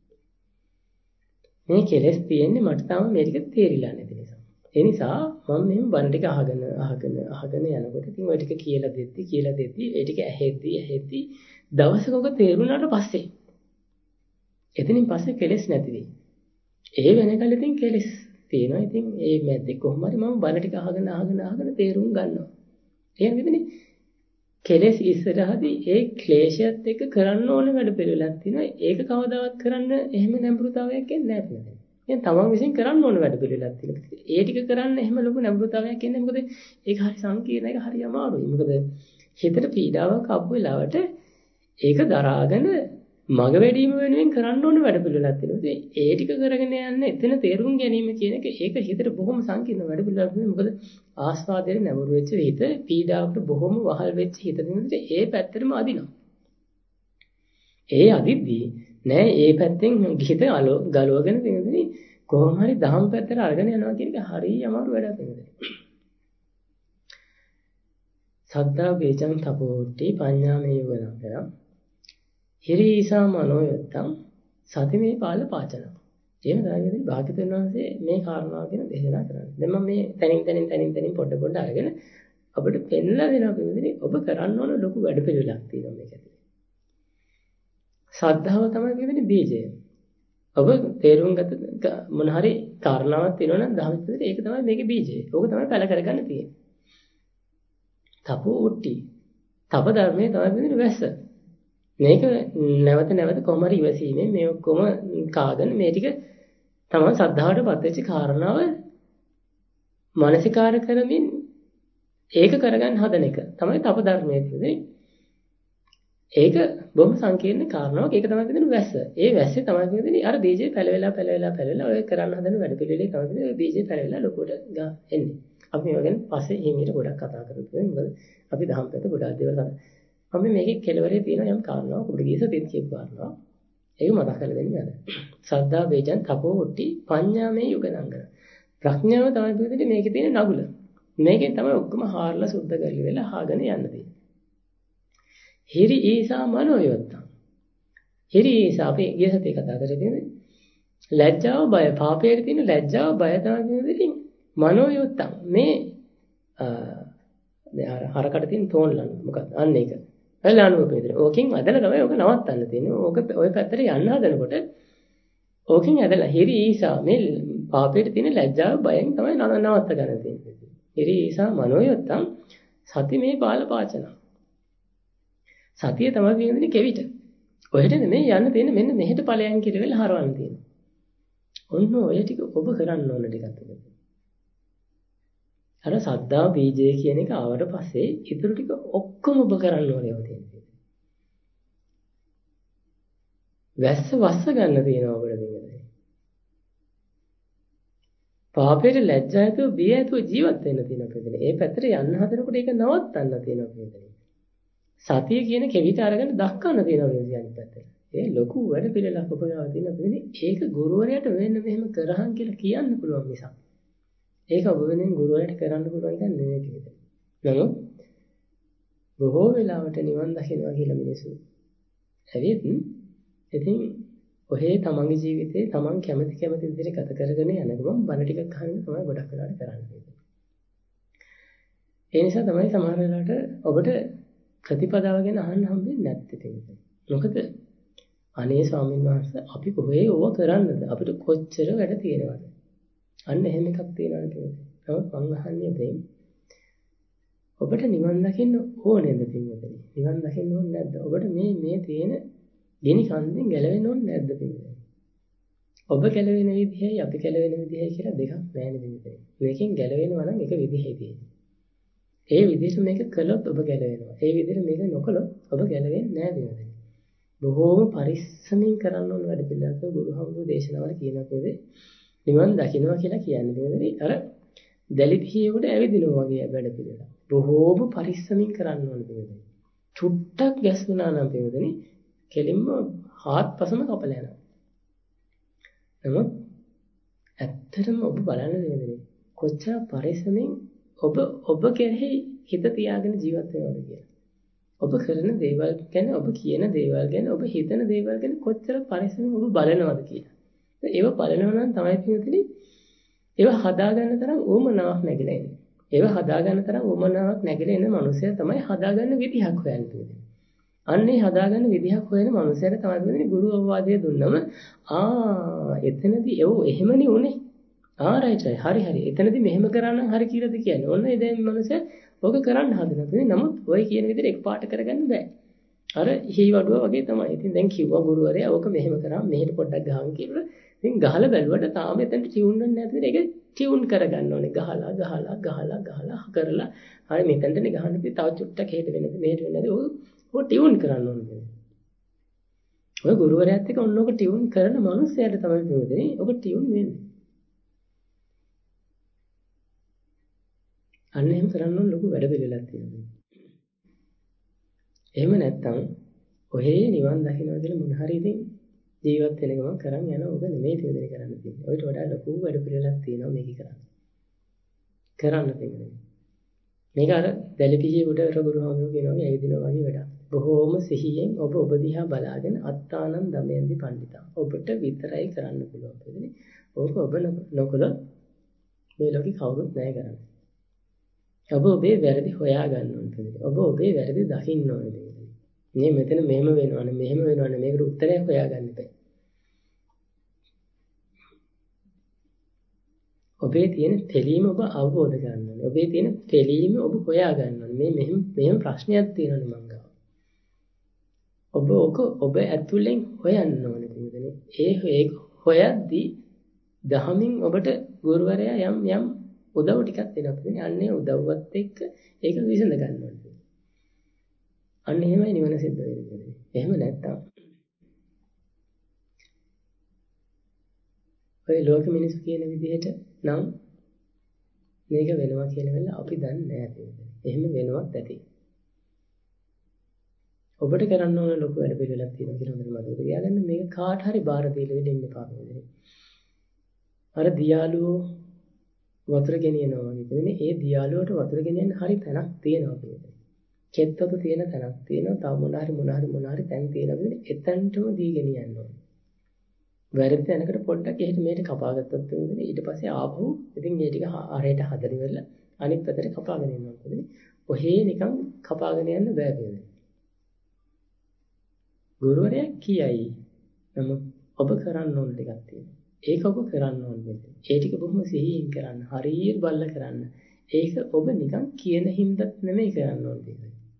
මේ කෙලස් තියෙන්නේ මට තාම මේ ටික තේරිලා නැති නිසා. ඒ නිසා මම මෙහෙම බන ටික අහගෙන අහගෙන අහගෙන යනකොට ඉතින් ওই ටික කියලා දෙද්දි කියලා දෙද්දි ඒ ටික ඇහෙද්දි ඇහෙද්දි දවසක ඔක තේරුණාට පස්සේ එතනින් පස්සේ කෙලස් නැති වෙයි. ඒ වෙනකල් ඉතින් කෙලස් තියෙනවා. ඉතින් ඒ මැද්දේ කොහොම හරි මම බන ටික අහගෙන අහගෙන අහගෙන තේරුම් ගන්නවා. එහෙම නෙමෙයි. කෙලෙස් ඉස්සරහදී ඒ ක්ලේශයත් එක්ක කරන්න ඕන වැඩ පිළිවෙලක් තියෙනවා. ඒක කවදාවත් කරන්න එහෙම නැඹුරුතාවයක් එන්නේ නැහැ පිළිදෙන. දැන් තමන් විසින් කරන්න ඕන වැඩ පිළිවෙලක් තියෙනවා. ඒ ටික කරන්න එහෙම ලොකු නැඹුරුතාවයක් එන්නේ මොකද ඒක හරි සංකීර්ණ ඒක හරි අමාරුයි. මොකද හිතට පීඩාවක් ආපු වෙලාවට ඒක දරාගෙන මග වැඩිම වෙනුවෙන් කරන්න ඕන වැඩ පිළිවෙලක් තියෙනවා. ඒ ටික කරගෙන යන්න එතන තේරුම් ගැනීම කියන එක ඒක හිතට බොහොම සංකීර්ණ වැඩ පිළිවෙලක් නෙවෙයි. මොකද ආස්වාදයෙන් නැඹුරු වෙච්ච හිත පීඩාවට බොහොම වහල් වෙච්ච හිත දිනකට ඒ පැත්තටම අදිනවා. ඒ අදිද්දී නෑ ඒ පැත්තෙන් හිත ගලවගෙන තියෙනදී කොහොම හරි දහම් පැත්තට අරගෙන යනවා කියන එක හරිය අමාරු වැඩක් නෙවෙයි. සද්ධා වේචං තපෝටි පඤ්ඤාමේ යෝගනං හිරීසා මනෝයත්තං සතිමේ පාල පාචන. එහෙම තමයි භාග්‍යවතුන් වහන්සේ මේ කාරණාව ගැන දේශනා කරන්නේ. දැන් මම මේ තනින් තනින් තනින් තනින් පොඩ පොඩ අරගෙන අපිට පෙන්නලා දෙනවා කියන්නේ ඔබ කරන්න ඕන ලොකු වැඩ පිළිවෙලක් තියෙනවා මේක ඇතුලේ. ශ්‍රද්ධාව තමයි කියන්නේ බීජය. ඔබ තේරුම් ගත මොන හරි කාරණාවක් තියෙනවා නම් දහම විතර ඒක තමයි මේකේ බීජය. ඕක තමයි පැල කරගන්න තියෙන්නේ. තපෝ උට්ටි. තප ධර්මයේ තමයි කියන්නේ වැස්ස. මේක නැවත නැවත කොහොම හරි ඉවසීමෙන් මේ ඔක්කොම කාගෙන මේ ටික තමයි ශ්‍රද්ධාවටපත් වෙච්ච කාරණාව මානසිකාර කරමින් ඒක කරගන්න හදන එක තමයි තප ධර්මයේ තියෙන්නේ. ඒක බොහොම සංකීර්ණ කාරණාවක්. ඒක තමයි කියන්නේ වැස්ස. ඒ වැස්සේ තමයි කියන්නේ අර බීජේ පැලවෙලා පැලවෙලා පැලවෙලා ඔය කරන්න හදන වැඩ පිළිවෙලේ තමයි කියන්නේ ඔය බීජේ පැලවෙලා ලොකුට එන්නේ. අපි මේවා ගැන පස්සේ හිමීට ගොඩක් කතා කරමු. මොකද අපි දහම් පැත්ත ගොඩක් දේවල් කතා. අපි මේකේ කෙලවරේ තියෙන යම් කාරණාවක් උඩ ගියස දෙත් කියපු කාරණාවක්. ඒක මතක් කරලා දෙන්නේ අද. සද්ධා වේජන් තපෝ උට්ටි පඤ්ඤාමේ යුගනංගන. ප්‍රඥාව තමයි කියන්නේ මේකේ තියෙන නගුල. මේකෙන් තමයි ඔක්කොම හාරලා සුද්ධ කරලි වෙලා හාගෙන යන්න තියෙන්නේ. හිරි ඊසා මනෝයොත්තං. හිරි ඊසා අපි ගිය සතියේ කතා කරේ තියෙන්නේ. ලැජ්ජාව බය පාපයට තියෙන ලැජ්ජාව බය තමයි කියන්නේ මනෝයොත්තං. මේ අ හරකට තියෙන තෝන්ලන්න මොකක්ද? අන්න ඒක. එළානුවක විතර. ඕකෙන් ඇදලා තමයි ඕක නවත්තන්න තියෙන්නේ. ඕක ඔය පැත්තට යන්න හදනකොට ඕකෙන් ඇදලා හිරි ඊසා මේ පාපයට තියෙන ලැජ්ජාව බයෙන් තමයි නවත්ත ගන්න තියෙන්නේ. හිරි ඊසා මනෝයොත්තං සති මේ බාල පාචන. සතිය තමයි කියන්නේ කෙවිත. ඔහෙට නෙමෙයි යන්න තියෙන්නේ මෙන්න මෙහෙට ඵලයන් කියලා හරවන්න තියෙන්නේ. ඔන්න ඔය ටික ඔබ කරන්න ඕන ටිකක් තියෙනවා. අර සද්දා බීජය කියන එක ආවට පස්සේ ඊටු ටික ඔක්කොම ඔබ කරන්න ඕනේ ඔය තියෙන්නේ. වැස්ස වස්ස ගන්න තියෙනවා ඔබට දෙන්නේ. පාපයට ලැජ්ජා ඇතුව බිය ඇතුව ජීවත් වෙන්න තියෙනවා පිළිදෙන. ඒ පැත්තට යන්න හදනකොට ඒක නවත්තන්න තියෙනවා පිළිදෙන. සතිය කියන කෙවිත අරගෙන දක්වන්න තියෙනවා කියන්නේ අනිත් පැත්තට. ඒ ලොකු වැඩ පිළිලක් ඔබ ගාව තියෙනවා පිළිදෙන. ඒක ගුරුවරයාට වෙන්න මෙහෙම කරහන් කියලා කියන්න පුළුවන් මිසක්. ඒක ඔබ වෙනින් ගුරුවරයාට කරන්න පුළුවන් එකක් නෙවෙයි පිළිදෙන. නමුත් බොහෝ වෙලාවට නිවන් දකින්නවා කියලා මිනිස්සු ඇවිත් ඉතින් ඔහේ තමන්ගේ ජීවිතේ තමන් කැමති කැමති විදිහට ගත කරගෙන යන ගමන් බණ ටිකක් අහන්න තමයි ගොඩක් වෙලාවට කරන්නේ. ඒ නිසා තමයි සමහර වෙලාවට ඔබට ප්‍රතිපදාව ගැන අහන්න හම්බෙන්නේ නැත්තේ තියෙන්නේ. මොකද අනේ ස්වාමීන් වහන්සේ අපි කොහේ ඕව කරන්නද? අපිට කොච්චර වැඩ තියෙනවද? අන්න එහෙම එකක් තියෙනවා කියන්නේ. නමුත් මං අහන්නේ දෙයින් ඔබට නිවන් දකින්න ඕනේද පින්වතුනි? නිවන් දකින්න ඕනේ නැද්ද? ඔබට මේ මේ තියෙන ගිනි කන්දෙන් ගැලවෙන්න ඕනේ නැද්ද පින්වතුනි? ඔබ ගැලවෙන විදිහයි අපි ගැලවෙන විදිහයි කියලා දෙකක් නැහැ පින්වතුනි. මේකෙන් ගැලවෙනවා නම් එක විදිහයි තියෙන්නේ. ඒ විදිහට මේක කළොත් ඔබ ගැලවෙනවා. ඒ විදිහට මේක නොකළොත් ඔබ ගැලවෙන්නේ නැහැ පින්වතුනි. බොහෝම පරිස්සමින් කරන්න ඕන වැඩ පිළිවෙලක ගුරුහම්බු දේශනාවල කියනවා කියන්නේ නිවන් දකින්නවා කියලා කියන්නේ පින්වතුනි අර දැලිපිහියකට ඇවිදිනවා වගේ වැඩ පිළිවෙල. බොහෝම පරිස්සමින් කරන්න ඕන පින්වතුනි. චුට්ටක් ගැස්ුණා නම් පින්වතුනි කෙලින්ම හාත්පසම කපලා යනවා. නමුත් ඇත්තටම ඔබ බලන්න පින්වතුනි කොච්චර පරිස්සමින් ඔබ ඔබ කෙරෙහි හිත තියාගෙන ජීවත් වෙනවද කියලා. ඔබ කරන දේවල් ගැන ඔබ කියන දේවල් ගැන ඔබ හිතන දේවල් ගැන කොච්චර පරිස්සමින් ඔබ බලනවද කියලා. ඒව බලනවා නම් තමයි පින්වතුනි ඒව හදාගන්න තරම් උවමනාවක් නැగిලා ඉන්නේ. ඒව හදාගන්න තරම් උවමනාවක් නැగిලා ඉන්න මනුස්සයා තමයි හදාගන්න විදිහක් හොයන්නේ. අන්නේ හදාගන්න විදිහක් හොයන මනුස්සයාට තමයි පින්වතුනි ගුරු අවවාදය දුන්නම ආ එතනදී ඒව එහෙමනේ උනේ. ආ රයිට් රයිට් හරි හරි එතනදී මෙහෙම කරා නම් හරි කියලාද කියන්නේ. ඔන්න ඒ දැන් මනුස්සයා ඔක කරන්න හදනවා. නමුත් ඔය කියන විදිහට එකපාරට කරගන්න බෑ. අර හී වඩුව වගේ තමයි. ඉතින් දැන් කිව්වා ගුරුවරයා ඕක මෙහෙම කරා මෙහෙට පොඩ්ඩක් ගහන් කියලා. ඉතින් ගහලා බැලුවට තාම එතනට ටියුන් වෙන්නේ නැතිද ඒක ටියුන් කරගන්න ඕනේ. ගහලා ගහලා ගහලා ගහලා කරලා හරි මෙතනටනේ ගහන්න ඉතින් තව චුට්ටක් හෙට වෙනද මෙහෙට වෙනද ඔය ටියුන් කරන්න ඕනේ. ඔය ගුරුවරයාත් එක්ක ඔන්න ඔක ටියුන් කරන මනුස්සයාට තමයි පිළිදෙන්නේ. ඔක ටියුන් වෙන්නේ. අන්න එහෙම කරන්න ඕන ලොකු වැඩ පිළිවෙලක් තියෙනවා. එහෙම නැත්තම් ඔහේ නිවන් දකින්නවා කියලා මොන හරි ඉතින් ජීවත් වෙන ගමන් කරන් යන ඔබ නෙමෙයි පිළිදෙන කරන්න තියෙන්නේ. ඔයිට වඩා ලොකු වැඩ පිළිවෙලක් තියෙනවා මේක කරන්න. කරන්න තියෙන්නේ. මේක අර දැලිපියේ උඩ රගුරුහාමුදුරුවෝ කියනවා වගේ ඇවිදිනවා වගේ වැඩක්. බොහෝම සිහියෙන් ඔබ ඔබ දිහා බලාගෙන අත්තානන් දමයන්දි පඬිතා. ඔබට විතරයි කරන්න පුළුවන් පිළිදෙනේ. ඕක ඔබ නොකළොත් මේ ලෝකේ කවුරුත් නැහැ කරන්නේ. ඔබ ඔබේ වැරදි හොයා ගන්න ඕනේ. ඔබ ඔබේ වැරදි දකින්න ඕනේ. මේ මෙතන මෙහෙම වෙනවනේ මෙහෙම වෙනවනේ මේකට උත්තරයක් හොයාගන්න බෑ. ඔබේ තියෙන තෙලීම ඔබ අවබෝධ කරගන්න ඕනේ. ඔබේ තියෙන තෙලීම ඔබ හොයා ගන්න ඕනේ. මේ මෙහෙම මෙහෙම ප්‍රශ්නයක් තියෙනවනේ මං ගාව. ඔබ ඔක ඔබ ඇතුලෙන් හොයන්න ඕනේ පිළිදෙනේ. ඒ ඒක හොයද්දී දහමින් ඔබට ගුරුවරයා යම් යම් උදව් ටිකක් දෙනවා පිළිදෙනේ. අන්නේ උදව්වත් එක්ක ඒක විසඳ ගන්න ඕනේ. අන්න එහෙමයි නිවන සිද්ධ වෙන්නේ. එහෙම නැත්තම් ඔය ලෝක මිනිස්සු කියන විදිහට නම් මේක වෙනවා කියන වෙලාව අපි දන්නේ නැහැ. එහෙම වෙනවත් ඇති. ඔබට කරන්න ඕන ලොකු වැඩ පිළිවෙලක් තියෙනවා කියලා හොඳට මතක තියාගන්න. මේක කාට හරි බාර දීලා දෙන්න එපා මේ. අර දියාලුව වතුර ගෙනියනවා වගේ. එතන ඒ දියාලුවට වතුර ගෙනියන්න හරි තැනක් තියෙනවා කියන්නේ. කෙත්තොත තියෙන තැනක් තියෙනවා. තව මොන හරි මොන හරි මොන හරි තැන් තියෙනවා කියන්නේ එතනටම දීගෙන යන්න ඕනේ. වැරදි තැනකට පොඩ්ඩක් එහෙට මෙහෙට කපා ගත්තොත් වෙන්නේ ඊට පස්සේ ආපහු ඉතින් මේ ටික අරයට හදලා ඉවරලා අනිත් පැත්තට කපාගෙන යනවා කියන්නේ. ඔහේ නිකන් කපාගෙන යන්න බෑ කියන්නේ. ගුරුවරයා කියයි. නමුත් ඔබ කරන්න ඕන ටිකක් තියෙනවා. ඒක ඔබ කරන්න ඕනේ. ඒ ටික බොහොම සිහියෙන් කරන්න. හරියට බලලා කරන්න. ඒක ඔබ නිකන් කියන හින්දා නෙමෙයි කරන්න ඕනේ.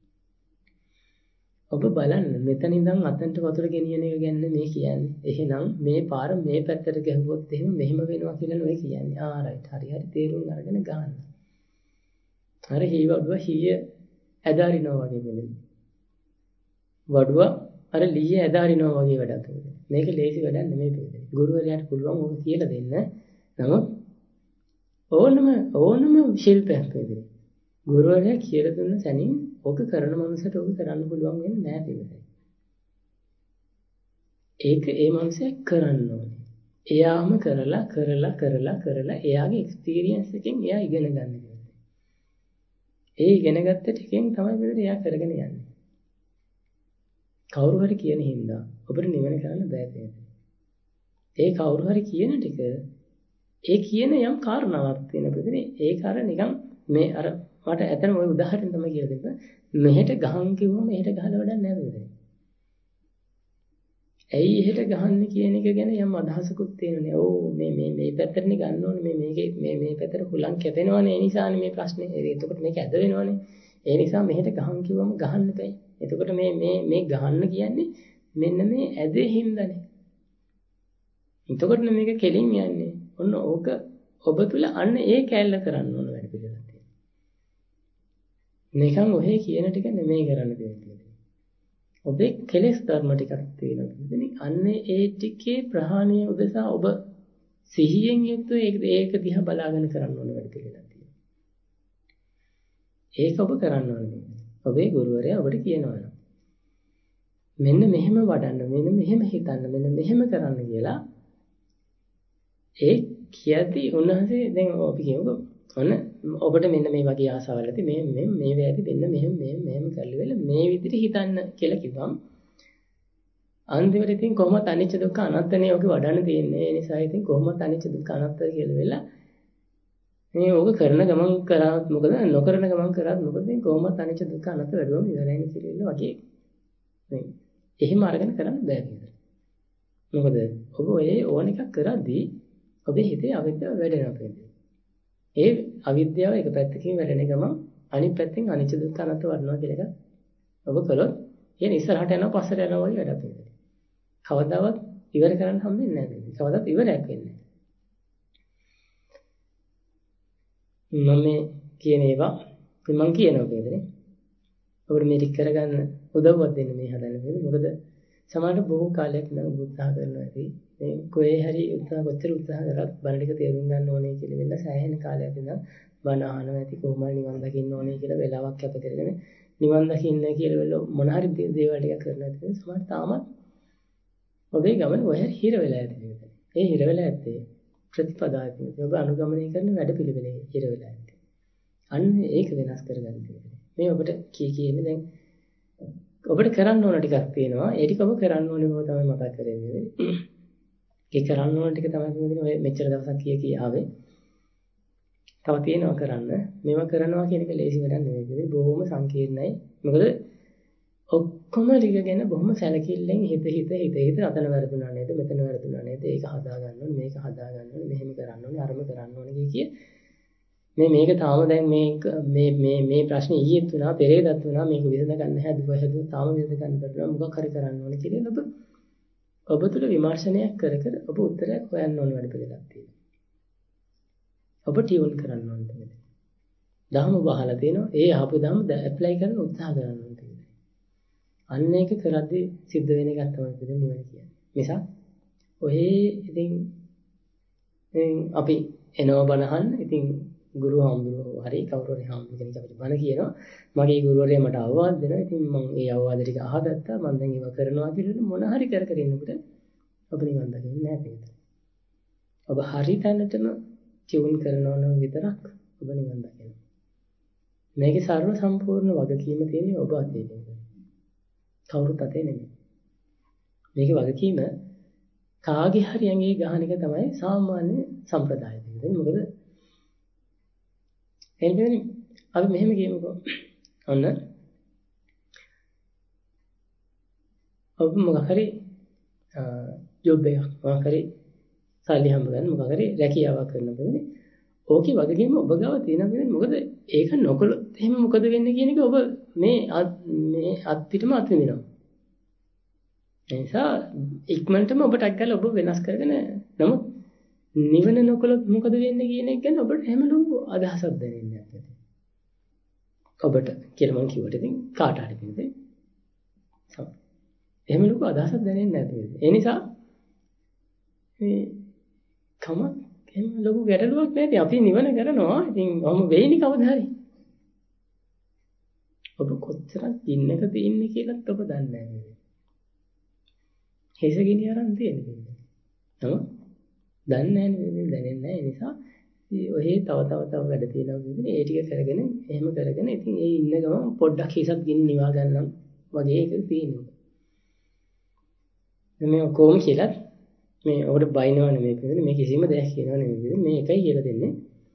ඔබ බලන්න මෙතන ඉඳන් අතන්ට වතුර ගෙනියන එක ගැන මේ කියන්නේ. එහෙනම් මේ පාර මේ පැත්තට ගැහුවොත් එහෙම මෙහෙම වෙනවා කියලා නෝ කියන්නේ. ආ රයිට්. හරි හරි තේරුම් අරගෙන ගන්න. හරි හී වඩුව හීය ඇදාරිනවා වගේ වෙන්නේ. වඩුව අර ලීය ඇදාරිනවා වගේ වැඩක් වෙන්නේ. මේක ලේසි වැඩක් නෙමෙයි වෙන්නේ. ගුරුවරයාට පුළුවන් ඕක කියලා දෙන්න. නමුත් ඕනම ඕනම ශිල්පයක් වෙන්නේ. ගුරුවරයා කියලා දුන්න සැනින් ඔක කරන මනුස්සයට ඔක කරන්න පුළුවන් වෙන්නේ නැහැ පිළිදෙන්නේ. ඒක ඒ මනුස්සයා කරන්න ඕනේ. එයාම කරලා කරලා කරලා කරලා එයාගේ එක්ස්පීරියන්ස් එකෙන් එයා ඉගෙන ගන්න ඕනේ. ඒ ඉගෙනගත්ත ටිකෙන් තමයි පිළිදෙන්නේ එයා කරගෙන යන්නේ. කවුරු හරි කියන හින්දා ඔබට නිවන කරන්න බෑ කියන්නේ. ඒ කවුරු හරි කියන ටික ඒ කියන යම් කාරණාවක් තියෙන පිළිදෙන්නේ ඒක අර නිකන් මේ අර මට ඇත්තම ওই උදාහරණ තමයි කියලා දෙන්න. මෙහෙට ගහන් කිව්වම මෙහෙට ගහලා වැඩක් නැහැ නේද? ඇයි එහෙට ගහන්නේ කියන එක ගැන යම් අදහසකුත් තියෙනනේ. ඕ මේ මේ මේ පැත්තටනේ ගන්න ඕනේ. මේ මේකේ මේ මේ පැත්තට හුලං කැපෙනවනේ. ඒ නිසානේ මේ ප්‍රශ්නේ. එතකොට මේක ඇද වෙනවනේ. ඒ නිසා මෙහෙට ගහන් කිව්වම ගහන්න බෑ. එතකොට මේ මේ මේ ගහන්න කියන්නේ මෙන්න මේ ඇදේ හින්දානේ. එතකොට මේක කෙලින් යන්නේ. ඔන්න ඕක ඔබ තුල අන්න ඒ කැලල කරන්න ඕන වැඩ පිළිවෙලක් තියෙනවා. නිකන් ඔහේ කියන ටික නෙමෙයි කරන්න දෙන්නේ. ඔබේ කෙලෙස් ධර්ම ටිකක් තියෙනවා. ඉතින් අන්න ඒ ටිකේ ප්‍රහාණය උදෙසා ඔබ සිහියෙන් යුක්තව ඒක දිහා බලාගෙන කරන්න ඕන වැඩ පිළිවෙලක් තියෙනවා. ඒක ඔබ කරන්න ඕනේ. ඔබේ ගුරුවරයා ඔබට කියනවා. මෙන්න මෙහෙම වඩන්න, මෙන්න මෙහෙම හිතන්න, මෙන්න මෙහෙම කරන්න කියලා ඒ කියද්දි උන්වහන්සේ දැන් අපි කියමුකෝ ඔන්න ඔබට මෙන්න මේ වගේ ආසාවල් ඇති මේ මේ මේ වේදී දෙන්න මෙහෙම මෙහෙම මෙහෙම කරලි වෙල මේ විදිහට හිතන්න කියලා කිව්වම් අන්තිමට ඉතින් කොහොමද අනිච්ච දුක්ඛ අනාත්තනේ ඔක වඩන්න තියෙන්නේ ඒ නිසා ඉතින් කොහොමද අනිච්ච දුක්ඛ අනාත්ත කියලා වෙලා මේ ඕක කරන ගමන් කරාත් මොකද නොකරන ගමන් කරාත් මොකද ඉතින් කොහොමද අනිච්ච දුක්ඛ අනාත්ත වැඩුවම ඉවරයිනේ කියලා වගේ මේ එහෙම අරගෙන කරන්න බෑ කියලා. මොකද ඔබ ඒ ඕන එකක් කරද්දී ඔබේ හිතේ අවිද්‍යාව වැඩෙනවා කියන්නේ. ඒ අවිද්‍යාව එක පැත්තකින් වැඩෙන ගමන් අනිත් පැත්තෙන් අනිච්ච දුක්ඛ අනාත්ම වර්ණනවා කියලා එක ඔබ කළොත් කියන ඉස්සරහට යනවා පස්සට යනවා වගේ වැඩක් වෙනවා. කවදාවත් ඉවර කරන්න හම්බෙන්නේ නැහැ මේක. කවදාවත් ඉවරයක් වෙන්නේ නැහැ. මම මේ කියන ඒවා මම කියනවා කියලානේ. ඔබට මේක කරගන්න උදව්වක් දෙන්න මේ හදන්නේ. මොකද සමහරවිට බොහෝ කාලයක් ඉඳන් උත්සාහ කරනවා ඇති. මේ කොහේ හරි උත්සාහ කොච්චර උත්සාහ කරත් බණ ටික තේරුම් ගන්න ඕනේ කියලා වෙලා සෑහෙන කාලයක් ඉඳන් බණ අහනවා ඇති කොහොම හරි නිවන් දකින්න ඕනේ කියලා වෙලාවක් කැප කරගෙන නිවන් දකින්න කියලා වෙල මොන හරි දේවල් ටිකක් කරනවා ඇති. සමහර තාමත් ඔබේ ගමන ඔය හිර වෙලා ඇති නේද? ඒ හිර වෙලා ඇත්තේ ප්‍රතිපදාවකින්. ඔබ අනුගමනය කරන වැඩ පිළිවෙලේ හිර වෙලා ඇත්තේ. අන්න ඒක වෙනස් කරගන්න තියෙනවා. මේ ඔබට කී කියන්නේ දැන් ඔබට කරන්න ඕන ටිකක් තියෙනවා. ඒ ටික ඔබ කරන්න ඕනේ බව තමයි මතක් කරගන්නේ. ඒ කරන්න ඕන ටික තමයි කියන්නේ ඔය මෙච්චර දවසක් කිය කී ආවේ. තව තියෙනවා කරන්න. මේවා කරනවා කියන එක ලේසි වැඩක් නෙවෙයි. බොහොම සංකීර්ණයි. මොකද ඔක්කොම ටිකගෙන බොහොම සැලකිල්ලෙන් හිත හිත හිත හිත අතන වැරදුනා නේද? මෙතන වැරදුනා නේද? ඒක හදා ගන්න ඕනේ. මේක හදා ගන්න ඕනේ. මෙහෙම කරන්න ඕනේ. අරම කරන්න ඕනේ කිය මේ මේක තාම දැන් මේ මේ මේ මේ ප්‍රශ්නේ ඊයේත් වුණා, පෙරේදත් වුණා. මේක විසඳ ගන්න හැදුවා හැදුවා තාම විසඳ ගන්න බැරිලා මොකක් හරි කරන්න ඕනේ කියලා ඔබ ඔබ තුළ විමර්ශනයක් කර කර ඔබ උත්තරයක් හොයන්න ඕන වැඩ පිළිවෙලක් තියෙනවා. ඔබ ටියුන් කරන්න ඕනේ තමයි. දහම වහලා තියෙනවා. ඒ ආපු දහම ඇප්ලයි කරන්න උත්සාහ කරන්න ඕනේ. අන්න ඒක කරද්දී සිද්ධ වෙන එකක් තමයි පිළිදෙන නිවන කියන්නේ. නිසා ඔහේ ඉතින් අපි එනවා බණහන් ඉතින් ගුරු හාමුදුරුවෝ හරි කවුරු හරි හාමුදුරුවෝ කෙනෙක් අපිට බණ කියනවා. මගේ ගුරුවරයා මට අවවාද දෙනවා. ඉතින් මම ඒ අවවාද ටික අහගත්තා. මම දැන් ඒව කරනවා කියලා මොන හරි කර කර ඉන්නකොට ඔබ නිවන් දකින්නේ නැහැ පිළිද. ඔබ හරි තැනටම ටියුන් කරනවා නම් විතරක් ඔබ නිවන් දකිනවා. මේකේ සර්ව සම්පූර්ණ වගකීම තියෙන්නේ ඔබ අතේ තියෙනවා. කවුරුත් අතේ නෙමෙයි. මේකේ වගකීම කාගේ හරි ඇඟේ ගහන එක තමයි සාමාන්‍ය සම්ප්‍රදාය දෙන්නේ. මොකද එන්නේ අපි මෙහෙම කියමුකෝ. ඔන්න ඔබ මොකක් හරි ජොබ් එකක් මොකක් හරි සල්ලි හම්බ ගන්න මොකක් හරි රැකියාවක් කරනකොටනේ ඕකේ වගකීම ඔබ ගාව තියෙනවා කියන්නේ මොකද ඒක නොකළොත් එහෙම මොකද වෙන්නේ කියන එක ඔබ මේ මේ අත් පිටම අත් විඳිනවා. ඒ නිසා ඉක්මනටම ඔබ ටක් ගාලා ඔබ වෙනස් කරගෙන නමුත් නිවන නොකළොත් මොකද වෙන්නේ කියන එක ගැන ඔබට හැම ලොකු අදහසක් දැනෙන්නේ නැහැ. ඔබට කියලා මම කිව්වට ඉතින් කාට හරි කියන්නේ. සම. එහෙම ලොකු අදහසක් දැනෙන්නේ නැහැ. ඒ නිසා මේ කම එහෙම ලොකු ගැටලුවක් නැති අපි නිවන කරනවා. ඉතින් ඔහම වෙයිනි කවදා හරි. ඔබ කොච්චරක් දින්නක තියෙන්නේ කියලාත් ඔබ දන්නේ නැහැ. හේසගිනි අරන් තියෙන්නේ. නම දන්නේ නැහැ දැනෙන්නේ නැහැ. ඒ නිසා ඔහේ තව තව තව වැඩ තියෙනවා කියන්නේ ඒ ටික කරගෙන එහෙම කරගෙන ඉතින් ඒ ඉන්න ගමන් පොඩ්ඩක් හිසත් ගින්න නිවා ගන්නම් වගේ එක තියෙනවා. මේ කොහොම කියලා මේ ඔබට බයිනව නෙමෙයි කියන්නේ මේ කිසිම දෙයක් කියනව නෙමෙයි මේ එකයි කියලා දෙන්නේ.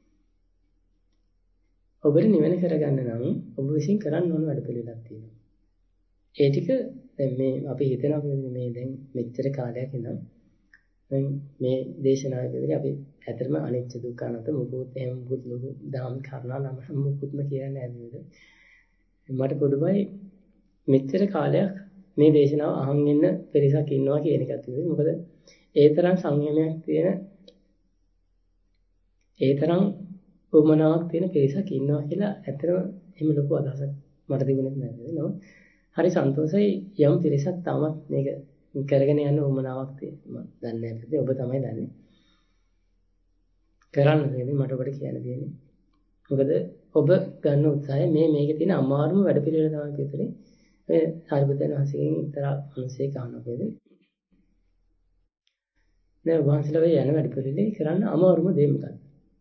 ඔබට නිවන කරගන්න නම් ඔබ විසින් කරන්න ඕන වැඩ පිළිවෙලක් තියෙනවා. ඒ ටික දැන් මේ අපි හිතනවා මේ දැන් මෙච්චර කාලයක් ඉඳන් දැන් මේ දේශනාවේදී අපි ඇත්තටම අනිච්ච දුක්ඛ අනාත්ම මොකෝත් එහෙම මොකුත් ලොකු දහම් කරනා නම් මොකුත්ම කියන්නේ නැහැ නේද? මට පොදුමයි මෙච්චර කාලයක් මේ දේශනාව අහන් ඉන්න පිරිසක් ඉන්නවා කියන එකත් නෙවෙයි. මොකද ඒ තරම් සංයමයක් තියෙන ඒ තරම් උමනාවක් තියෙන පිරිසක් ඉන්නවා කියලා ඇත්තටම එහෙම ලොකු අදහසක් මට තිබුණේ නැහැ නේද? හරි සන්තෝෂයි යම් පිරිසක් තාමත් මේක කරගෙන යන උමනාවක් තියෙනවා. මම දන්නේ නැහැ. ඔබ තමයි දන්නේ. කරන්න දෙන්නේ මට ඔබට කියන්න දෙන්නේ. මොකද ඔබ ගන්න උත්සාහය මේ මේකේ තියෙන අමාරුම වැඩ පිළිවෙල තමයි පිටුනේ. ඒ සාරිපුත්‍රයන් වහන්සේගෙන් ඉතර අනුසය ගන්නවා කියන්නේ. දැන් වහන්සේලා යන වැඩ පිළිවෙලේ කරන්න අමාරුම දේ මොකක්ද?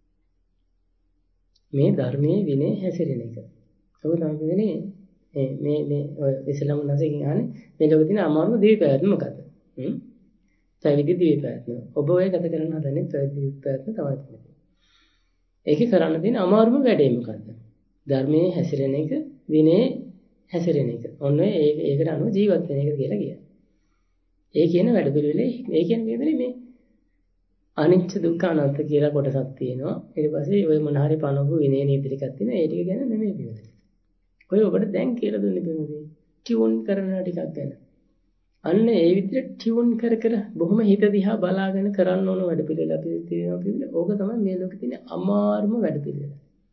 මේ ධර්මයේ විනය හැසිරෙන එක. ඔබ තමයි කියන්නේ මේ මේ මේ ඉස්ලාම් නැසකින් ආනේ මේ ලෝකේ තියෙන අමාරුම දේ පැවැත්ම මොකද්ද? හ්ම්? ත්‍රිවිධ දේ පැවැත්ම. ඔබ ඔය ගත කරන හදන්නේ ත්‍රිවිධ පැවැත්ම තමයි තියෙන්නේ. ඒකේ කරන්න තියෙන අමාරුම වැඩේ මොකද්ද? ධර්මයේ හැසිරෙන එක, විනයේ හැසිරෙන එක. ඔන්න ඒක ඒකට අනුව ජීවත් වෙන එක කියලා කියනවා. ඒ කියන වැඩ පිළිවෙලේ ඒ කියන්නේ මේ අනිච්ච දුක්ඛ අනාත්ම කියලා කොටසක් තියෙනවා. ඊට පස්සේ ඔය මොන හරි පණවපු විනය නීති ටිකක් තියෙනවා. ඒ ටික ගැන නෙමෙයි පිළිවෙල. ඔය ඔබට දැන් කියලා දුන්නේ පිළිවෙල. ටියුන් කරන ටිකක් ගැන. අන්න ඒ විදිහට ටියුන් කර කර බොහොම හිත දිහා බලාගෙන කරන්න ඕන වැඩ පිළිවෙල අපි තියෙනවා පිළිවෙල. ඕක තමයි මේ ලෝකේ තියෙන අමාරුම වැඩ පිළිවෙල.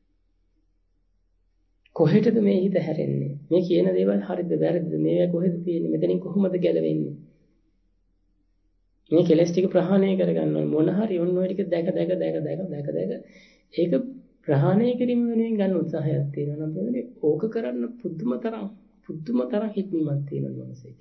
කොහෙටද මේ හිත හැරෙන්නේ? මේ කියන දේවල් හරිද වැරදිද? මේවා කොහෙද තියෙන්නේ? මෙතනින් කොහොමද ගැලවෙන්නේ? මේ කෙලස් ටික ප්‍රහාණය කරගන්න ඕන මොන හරි ඔන්න ඔය ටික දැක දැක දැක දැක දැක දැක ඒක ප්‍රහාණය කිරීම වෙනුවෙන් ගන්න උත්සාහයක් තියෙනවා නම් කියන්නේ ඕක කරන්න පුදුම තරම් පුදුම තරම් හික්මීමක් තියෙනවා මනසේට.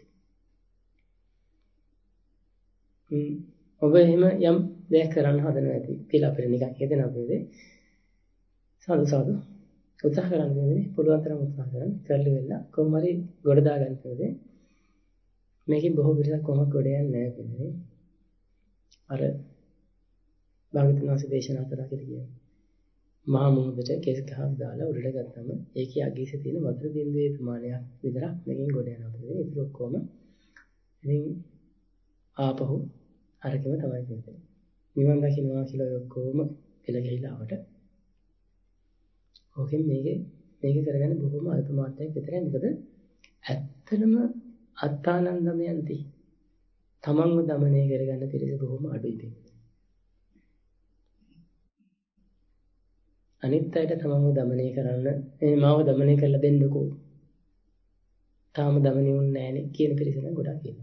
හ්ම් ඔබ එහෙම යම් දෙයක් කරන්න හදනවා ඇති කියලා අපිට නිකන් හිතෙන අපේ සාදු සාදු උත්සාහ කරන්න ඕනේ පුළුවන් තරම් උත්සාහ කරන්න කරලි වෙලා කොහොම හරි ගොඩ දා ගන්න ඕනේ. මේකෙන් බොහෝ පිටසක් කොහොමද ගොඩ යන්නේ නැහැ කියන්නේ. අර භාගතුන් වහන්සේ දේශනා කරා කියලා කියන්නේ. මහා මොහොතට කෙස් ගහක් දාලා උඩට ගත්තම ඒකේ අගීසේ තියෙන වතුර බිඳුවේ ප්‍රමාණයක් විතරක් මේකෙන් ගොඩ යනවා කියන්නේ. ඒක ඔක්කොම ඉතින් ආපහු අරකෙම තමයි කියන්නේ. නිවන් දකින්නවා කියලා ඔය ඔක්කොම පෙළ ගිහිලා ආවට. ඕකෙන් මේකේ මේක කරගන්න බොහොම අල්ප මාත්‍රයක් විතරයි. මොකද ඇත්තටම අත්තානන්දමයන්ති තමන්ව দমনය කරගන්න පිළිස බොහොම අඩුයි දෙයක්. අනිත් අයට තමන්ව দমনය කරන්න මේ මාව দমনය කරලා දෙන්නකෝ. තාම দমনය වුන්නේ නැහනේ කියන පිළිස නම් ගොඩක් ඉන්නවා.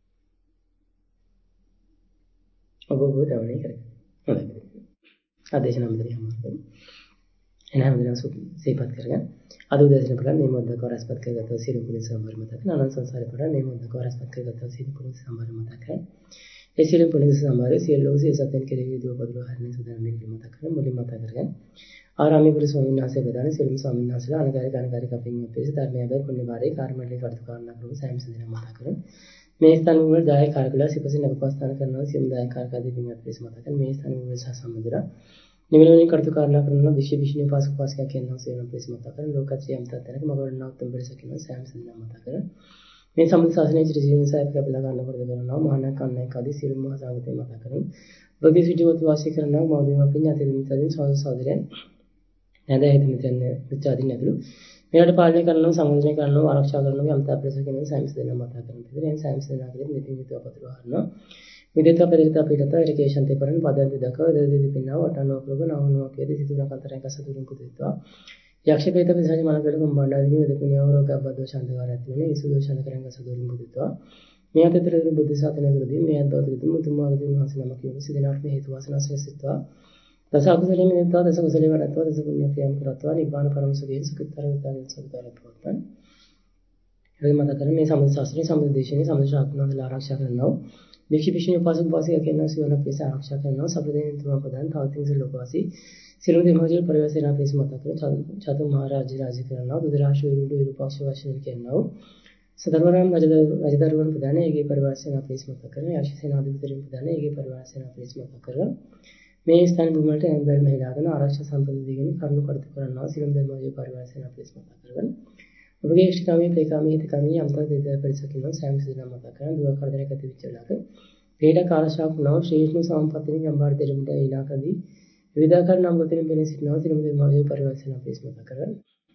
ඔබ ඔබ দমনය කරගන්න. හොඳයි. ආදේශනා මෙතන හමාරයි. එනහම දෙන සීපත් කරගන්න. අද උදේසන පටන් මේ මොද්දක වරස්පත් කරගත්ත සිරු පුණ්‍ය සම්භාර මතක කරන අනන්ත සංසාරේ පටන් මේ මොද්දක වරස්පත් කරගත්ත සිරු පුණ්‍ය සම්භාර මතක කරන ඒ සිරු පුණ්‍ය සම්භාරයේ සියලු ලෝක සිය සත්‍යන් කෙරෙහි දෝපදව හරිනේ සුදානම් මේ මතක කරන මුලින් මතක කරගන්න. ආරාමී ගුරු ස්වාමීන් වහන්සේ ප්‍රදාන සියලුම ස්වාමීන් වහන්සේලා අනගාරික අනගාරික අපින් පිළිස ධර්මයේ බයි පුණ්‍ය වාරේ කාර්මණ්ඩලේ කටයුතු කරන කරුණු සෑම සදින මතක කරන මේ ස්ථාන වල දායක කාර්කලා සිපසින් අපස්ථාන කරනවා සියලු දායක කාර්කාදී පින් අපිරිස මතක කරන මේ ස්ථාන වල සහ සම්බන්ධලා නිවැරදිව කටයුතු කරලා කරන විශේෂ විශේෂ පාසක පාසක කියනවා සේවන ප්‍රේස මත කරන ලෝකත්‍රි යම් තත්තරක මගවරණ උත්තම පෙරස කියනවා සෑම සදිනා මත කරන මේ සම්බුද්ධ ශාසනයේ සිට ජීවන සායක අපලා ගන්න පොරද කරනවා මහාන කන්නයි කදී සියලු මහ සංගතේ මත කරන බගී සිටුවත් වාසී කරනවා මෞදේම පිඤ්ඤාති දිනතරින් සාස සාදරයන් නැදහිත මෙතන විචාදින් ඇතුළු මේකට පාලනය කරනවා සංවර්ධනය කරනවා ආරක්ෂා කරනවා යම් තත්පරස කියනවා සෑම සදිනා මත කරන පිළිදෙන සෑම සදිනා කියලා මෙතින් යුතුව අපතර වහනවා විදේත පරිවිත පිටත ඉරිගේෂන් තේ කරන පදන්ති දක්ව දෙදෙදි පින්නාව වටනෝ ප්‍රෝග නවනවා කේද සිතුණක් අතරෙන් කසතුරුම් පුදිනවා යක්ෂපේත පිසාච මනකල කුම්බණ්ඩාදී වෙදකුණියව රෝගබ්බදෝ ශාන්තකාර ඇතිනේ ඉසු දෝෂණ කරන් කසතුරුම් පුදිනවා මේ අතර බුද්ධ ශාසනයේදී මේ අද්භූත මුතුමාගේ වහන්සේ නම කියන සිදෙනාට මේ හේතු වාසනා සැලසෙත්වා දස අකුසලයේ මෙත්තා දස කුසලයේ වඩත්වා දස පුණ්‍ය ක්‍රියාම් කරත්වා නිබ්බාන පරම සුඛයෙන් සුඛතර විතාගෙන සුඛතරත් පවත්තන් ඒ මත කර මේ සම්බුද්ධ ශාසනයේ සම්බුද්ධ දේශනේ සම්බුද්ධ ශාසනවල ආරක්ෂා කරනවා වික්ෂි වික්ෂිනේ පාසක පාසික කියනවා සිවන පිස ආරක්ෂා කරනවා සබ්‍රදේන තුම ප්‍රදාන තවතින් ලෝකවාසී සිළු දෙමෝජල් පරිවසේනා පිස මත කර චතු මහරජ රාජ්‍ය කරනවා බුදුරාශි විරුද්ධ විරූපාක්ෂ වශයෙන් කියනවා සතරවරම් රජ රජදරුවන් ප්‍රදාන ඒගේ පරිවසේනා පිස මත කරන යක්ෂ සේනාධිපතිවරුන් ප්‍රදාන ඒගේ පරිවසේනා පිස මත කරන මේ ස්ථාන භූමියට ඇඳල් මෙහෙලාගෙන ආරක්ෂා සම්පත්තිය දීගෙන කරුණු කටයුතු කරනවා සිළු දෙමෝජල් පරිවසේනා පිස මත කරන ඔබගේ ඉෂ්ඨකාමී ප්‍රේකාමී හිතකාමී අන්තර දෙද පරිසකිනව සෑම සිදනා මත කරන දුව කරදරයක ඇති වෙච්ච වෙලාවක පීඩා කාලශාක් නව ශ්‍රේෂ්ඨ සම්පත්තියෙන් ගම්බාර දෙරමුට ඊනාකදී විවිධාකාර නම් ගොතින් වෙන සිටිනවා සිළුම දෙමාගේ පරිවර්තන අපේස් මත කරන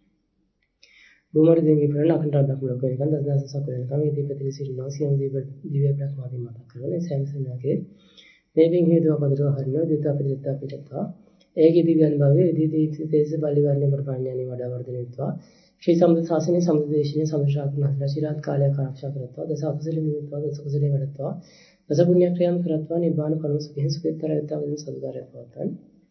බුමර දෙංගි ප්‍රණ අකන්ට දක්ම ලෝක වෙනකන් දසදස සකලන කම ඉදී ප්‍රතිලි සිටිනවා සියම් දීව දිව්‍ය බ්‍රහ්මාදී මත කරන සෑම සිනාගේ මේකින් හේතුව අපදරව හරිනවා දෙත අපදිරත පිටත්වා ඒකේ දිව්‍යන් භවයේ ඉදී දීප්ති තේජ බලි වර්ණේ ප්‍රපඤ්ඤානි වඩා වර්ධනෙත්වා ශ්‍රී සම්බුද්ධ ශාසනයේ සම්බුද්ධ දේශනයේ සම්ශාස්ත්‍රඥ ශිරාත් කාලයක් ආරක්ෂා කරත්වා දස අකුසල නිමිත්වා දස කුසලේ වඩත්වා දස පුණ්‍ය ක්‍රියාම් කරත්වා නිබ්බාන පරම සුඛයෙන් සුඛතර යතාවෙන් සදුදාරය පවත්තන්.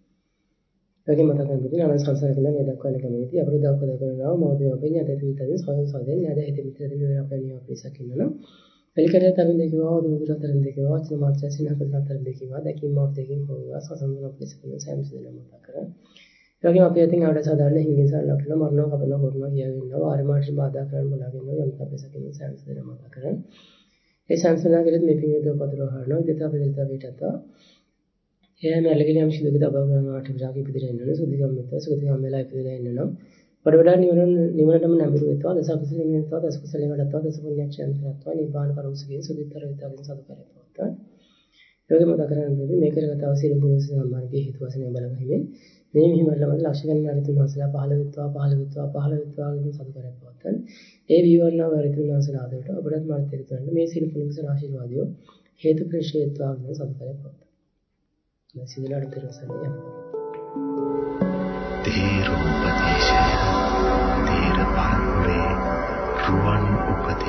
ඒකේ මතක ගන්න අනන්ත සංසාරකල මේ දක්වන කමේදී අපිට දක්ව දක්වනවා මෞදේ අපේ යටතේ විතරෙන් සාධන සාධෙන් යද හිත මිත්‍රදින වේ අපේ අපේසක් ඉන්නනම් එලිකරේ තරින් දෙකවා දුරුතරන් දෙකවා චන මාත්‍ර සිනහකතරන් දෙකවා දැකීම මාත් දෙකින් හොයවා සසඳන අපේසක් ඉන්න සෑම සුදෙන මතක කරගන්න. ඒ වගේම අපි අතින් ආවට සාධාරණ හිංගිසල් ලක්ෂණ මරණ කපන කරනවා කියවෙනවා ආරමාර්ශ බාධා කරන්න බලාගෙනවා යම් අපේසක් ඉන්න සෑම සුදෙන මතක කරගන්න. ඒ සංසනාගලෙත් මේ පිංගිත පතර හරනවා දෙත අපේට පිටත එයාම අලගින යම් සිදුක තබා ගන්නවට විරාගී ඉදිරිය එන්නන සුද්ධිගම් මෙත්ත සුද්ධිගම් වෙලා ඉදිරිය එන්නනම් වඩ වඩා නිවන නිවනටම නැඹුරු වෙත්වා දස කුසලෙන් වෙත්වා දස කුසලෙන් වඩත්වා දස පුණ්‍යක්ෂයන් කරත්වා නිබ්බාන පරම සුඛයෙන් සුඛිතර වෙතාවෙන් සතුටරත්වා ඒකම මතක කරගන්න මේ කරගත අවශ්‍ය පුරුෂ සම්මාර්ගයේ හේතු වශයෙන් බලන හිමින් මේ මිහිමල්ලම ලක්ෂ ගණන් අරිතුන් වහන්සේලා පහළ වෙත්වා පහළ වෙත්වා පහළ වෙත්වා කියන සතුටක් පවත්තන් ඒ විවරණ අරිතුන් වහන්සේලා ආදරට ඔබට මාර්ථ හේතුන් මේ සිල් පුරුෂ ආශිර්වාදය හේතු ප්‍රේෂේත්වා කියන සතුටක් පවත්තන් මේ සිදලාට පෙරසන්නේ තේරුපදේශය තේර පරපුරේ රුවන් උපත